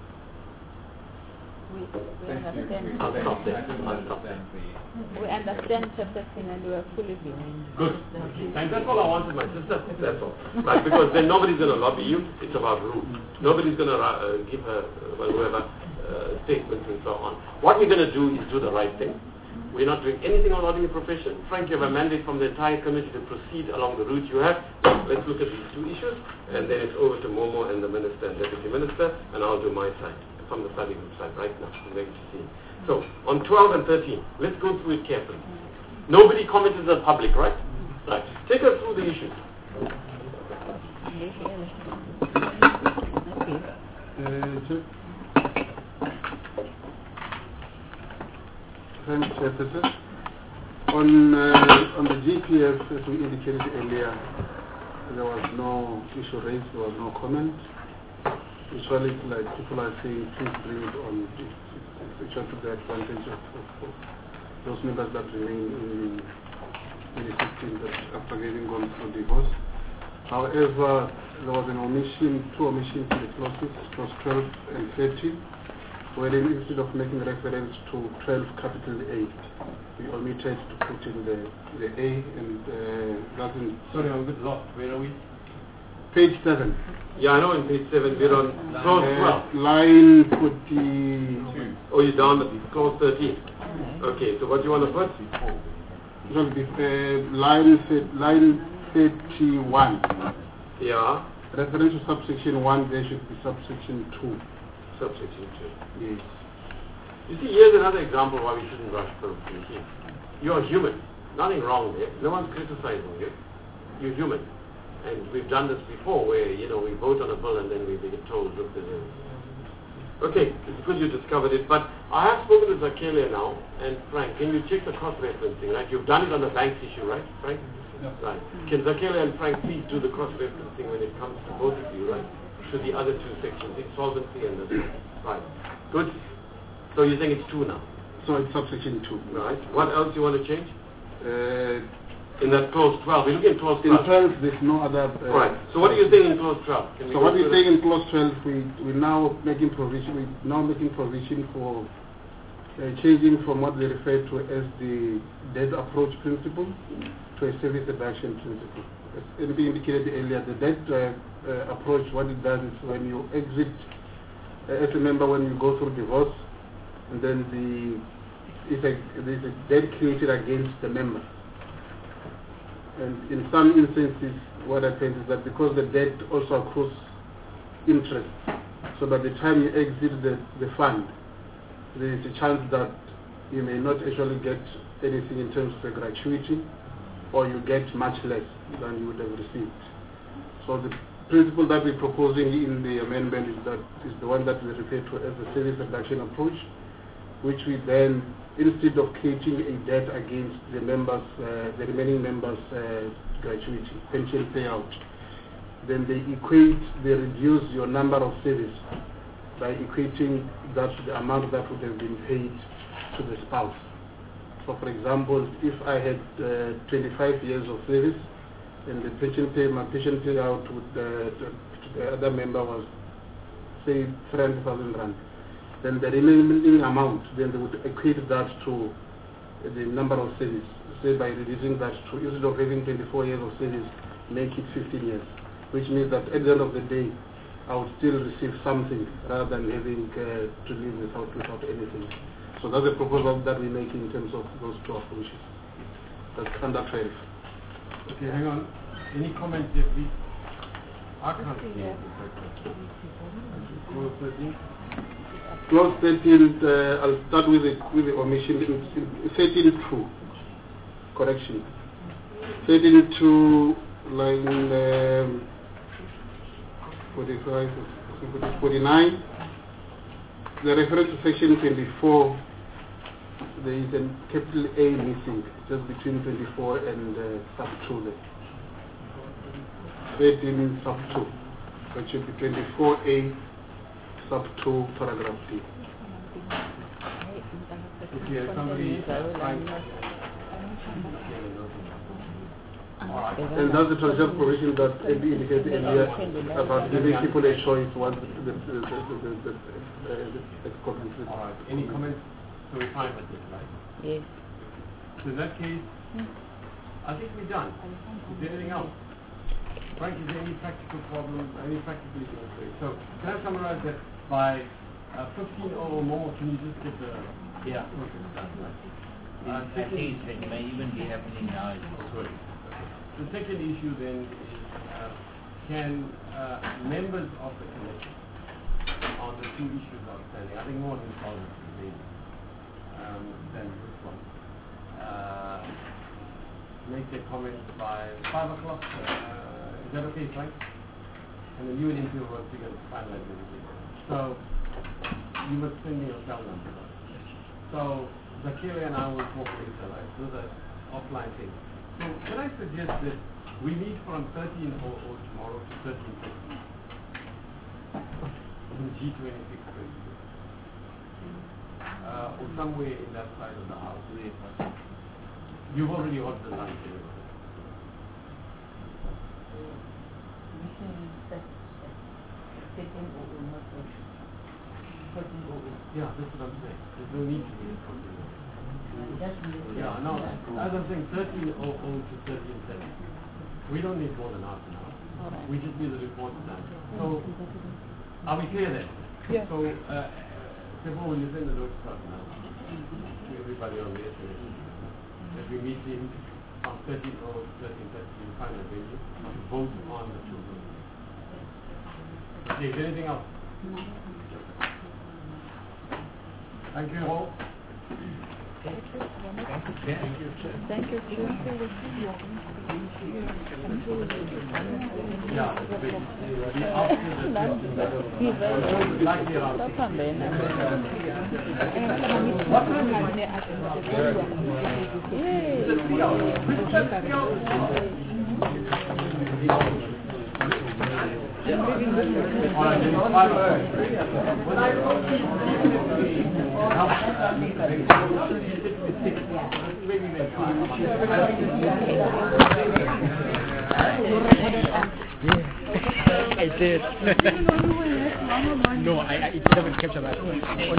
Speaker 2: We understand.
Speaker 1: I'll stop there.
Speaker 2: We understand Chairperson and we are fully behind.
Speaker 1: Good. And that's all I wanted, my sister. That's all. Right, because then nobody's going to lobby you. It's about rule. Nobody's going to give her, whoever, statements and so on. What we're going to do is do the right thing. We're not doing anything on ordinary profession. Frank, you have a mandate from the entire committee to proceed along the route you have. Let's look at these two issues, and then it's over to Momo and the minister and deputy minister, and I'll do my side. From the study group side right now. I'm ready to see. So, on 12 and 13, let's go through it carefully. Nobody commented to the public, right? Right. Take us through the issues.
Speaker 11: Thanks, Chairperson. On the GPS, as we indicated earlier, there was no issue raised, there was no comment. Usually, like people are saying, please bring it on. It's to the advantage of those members that remain in the system that after getting gone through divorce. However, there was two omissions in the clauses, clause 12 and 13, wherein instead of making reference to 12 capital A, we omitted to put in the A and doesn't. Sorry, I'm a bit lost. Where are we? Page 7.
Speaker 1: Yeah, I know in page 7 we're on clause 12.
Speaker 11: Line 42.
Speaker 1: Oh, you're down at clause 13. Okay, so what do you want to put?
Speaker 11: It will be line 31.
Speaker 1: Yeah.
Speaker 11: Reference to subsection 1, there should be subsection 2.
Speaker 1: Subsection 2.
Speaker 11: Yes.
Speaker 1: You see, here's another example why we shouldn't rush through thinking. You're human. Nothing wrong there. No one's criticizing you. You're human. And we've done this before where, we vote on a bill and then we get told, look, this is... Okay, it's good you discovered it, but I have spoken to Zakelia now, and Frank, can you check the cross-referencing, right? You've done it on the banks issue, right, Frank?
Speaker 11: Yeah.
Speaker 1: Right. Can Zakelia and Frank please do the cross-referencing when it comes to both of you, right? To the other two sections, insolvency and this one. Right. Good. So you're saying it's 2 now?
Speaker 11: So it's subsection 2.
Speaker 1: Right. What else you want to change? In that clause 12. We're looking at clause 12.
Speaker 11: In 12, there's no other...
Speaker 1: right. So what are you saying in clause 12?
Speaker 11: So what we're saying in clause 12, we're now making provision for changing from what they refer to as the debt approach principle to a service reduction principle. As we indicated earlier, the debt approach, what it does is when you exit, as a member, when you go through divorce, and then there's a debt created against the member. And in some instances, what happens is that because the debt also accrues interest, so by the time you exit the fund, there is a chance that you may not actually get anything in terms of a gratuity, or you get much less than you would have received. So the principle that we're proposing in the amendment is the one that we refer to as the service reduction approach, which we then, instead of creating a debt against the members, the remaining members' gratuity, pension payout, then they reduce your number of service by equating that to the amount that would have been paid to the spouse. So, for example, if I had 25 years of service, and my pension payout to the other member was, say, 300,000 rand. Then the remaining amount, then they would equate that to the number of service. Say by reducing that to, instead of having 24 years of service, make it 15 years. Which means that at the end of the day, I would still receive something rather than having to live without anything. So that's the proposal that we make in terms of those two approaches. That's under 12.
Speaker 10: Okay, hang on. Any comments here, please? I can't see it. Clause 13.
Speaker 11: Clause 13, I'll start with the omission. 13.2, correction. 13.2, line 45, 49. The reference to section 24, there is a capital A missing, just between 24 and sub 2 there. 13 in sub 2. So it should be 24A sub 2 paragraph D.
Speaker 10: Okay, somebody
Speaker 11: And that's the transition provision that Eddie indicated earlier about giving people a choice once the comment.
Speaker 10: All right. Any comments? So we're fine with this, right?
Speaker 2: Yes.
Speaker 10: So in that case, I think we're done. Is there anything else? Frank, is there any practical problems, any practical issues? So can I summarize that by 15 or more, can you just get the process done, right?
Speaker 5: I think it may even be happening now. Sorry.
Speaker 10: The second issue then is can members of the committee on the two issues outstanding, I think more than insolvency maybe, than this one, make their comments by 5 o'clock. Is that okay, Frank? And then you and Impio work together to finalize everything. So you must send me your cell number. So Zakaria and I will talk later, right? Those are offline things. So can I suggest that we meet from 13:00 tomorrow to 13:50 in G26 or somewhere in that side of the house. You've already ordered the lunch anyway. Yeah, that's what I'm saying. There's no need to be in something. Yeah, no, as I'm saying, 13:00 to 13:30. We don't need more than half an hour. We just need the report done. So, are we clear then?
Speaker 2: Yeah.
Speaker 10: So, Sebo, will you send the notice out now to everybody on the SMS that we meet in on 13:00 to 13:30 in final venue to vote on the two bills? Okay, is there anything else? Thank you all.
Speaker 2: Thank you.
Speaker 9: I did. No, it doesn't capture that.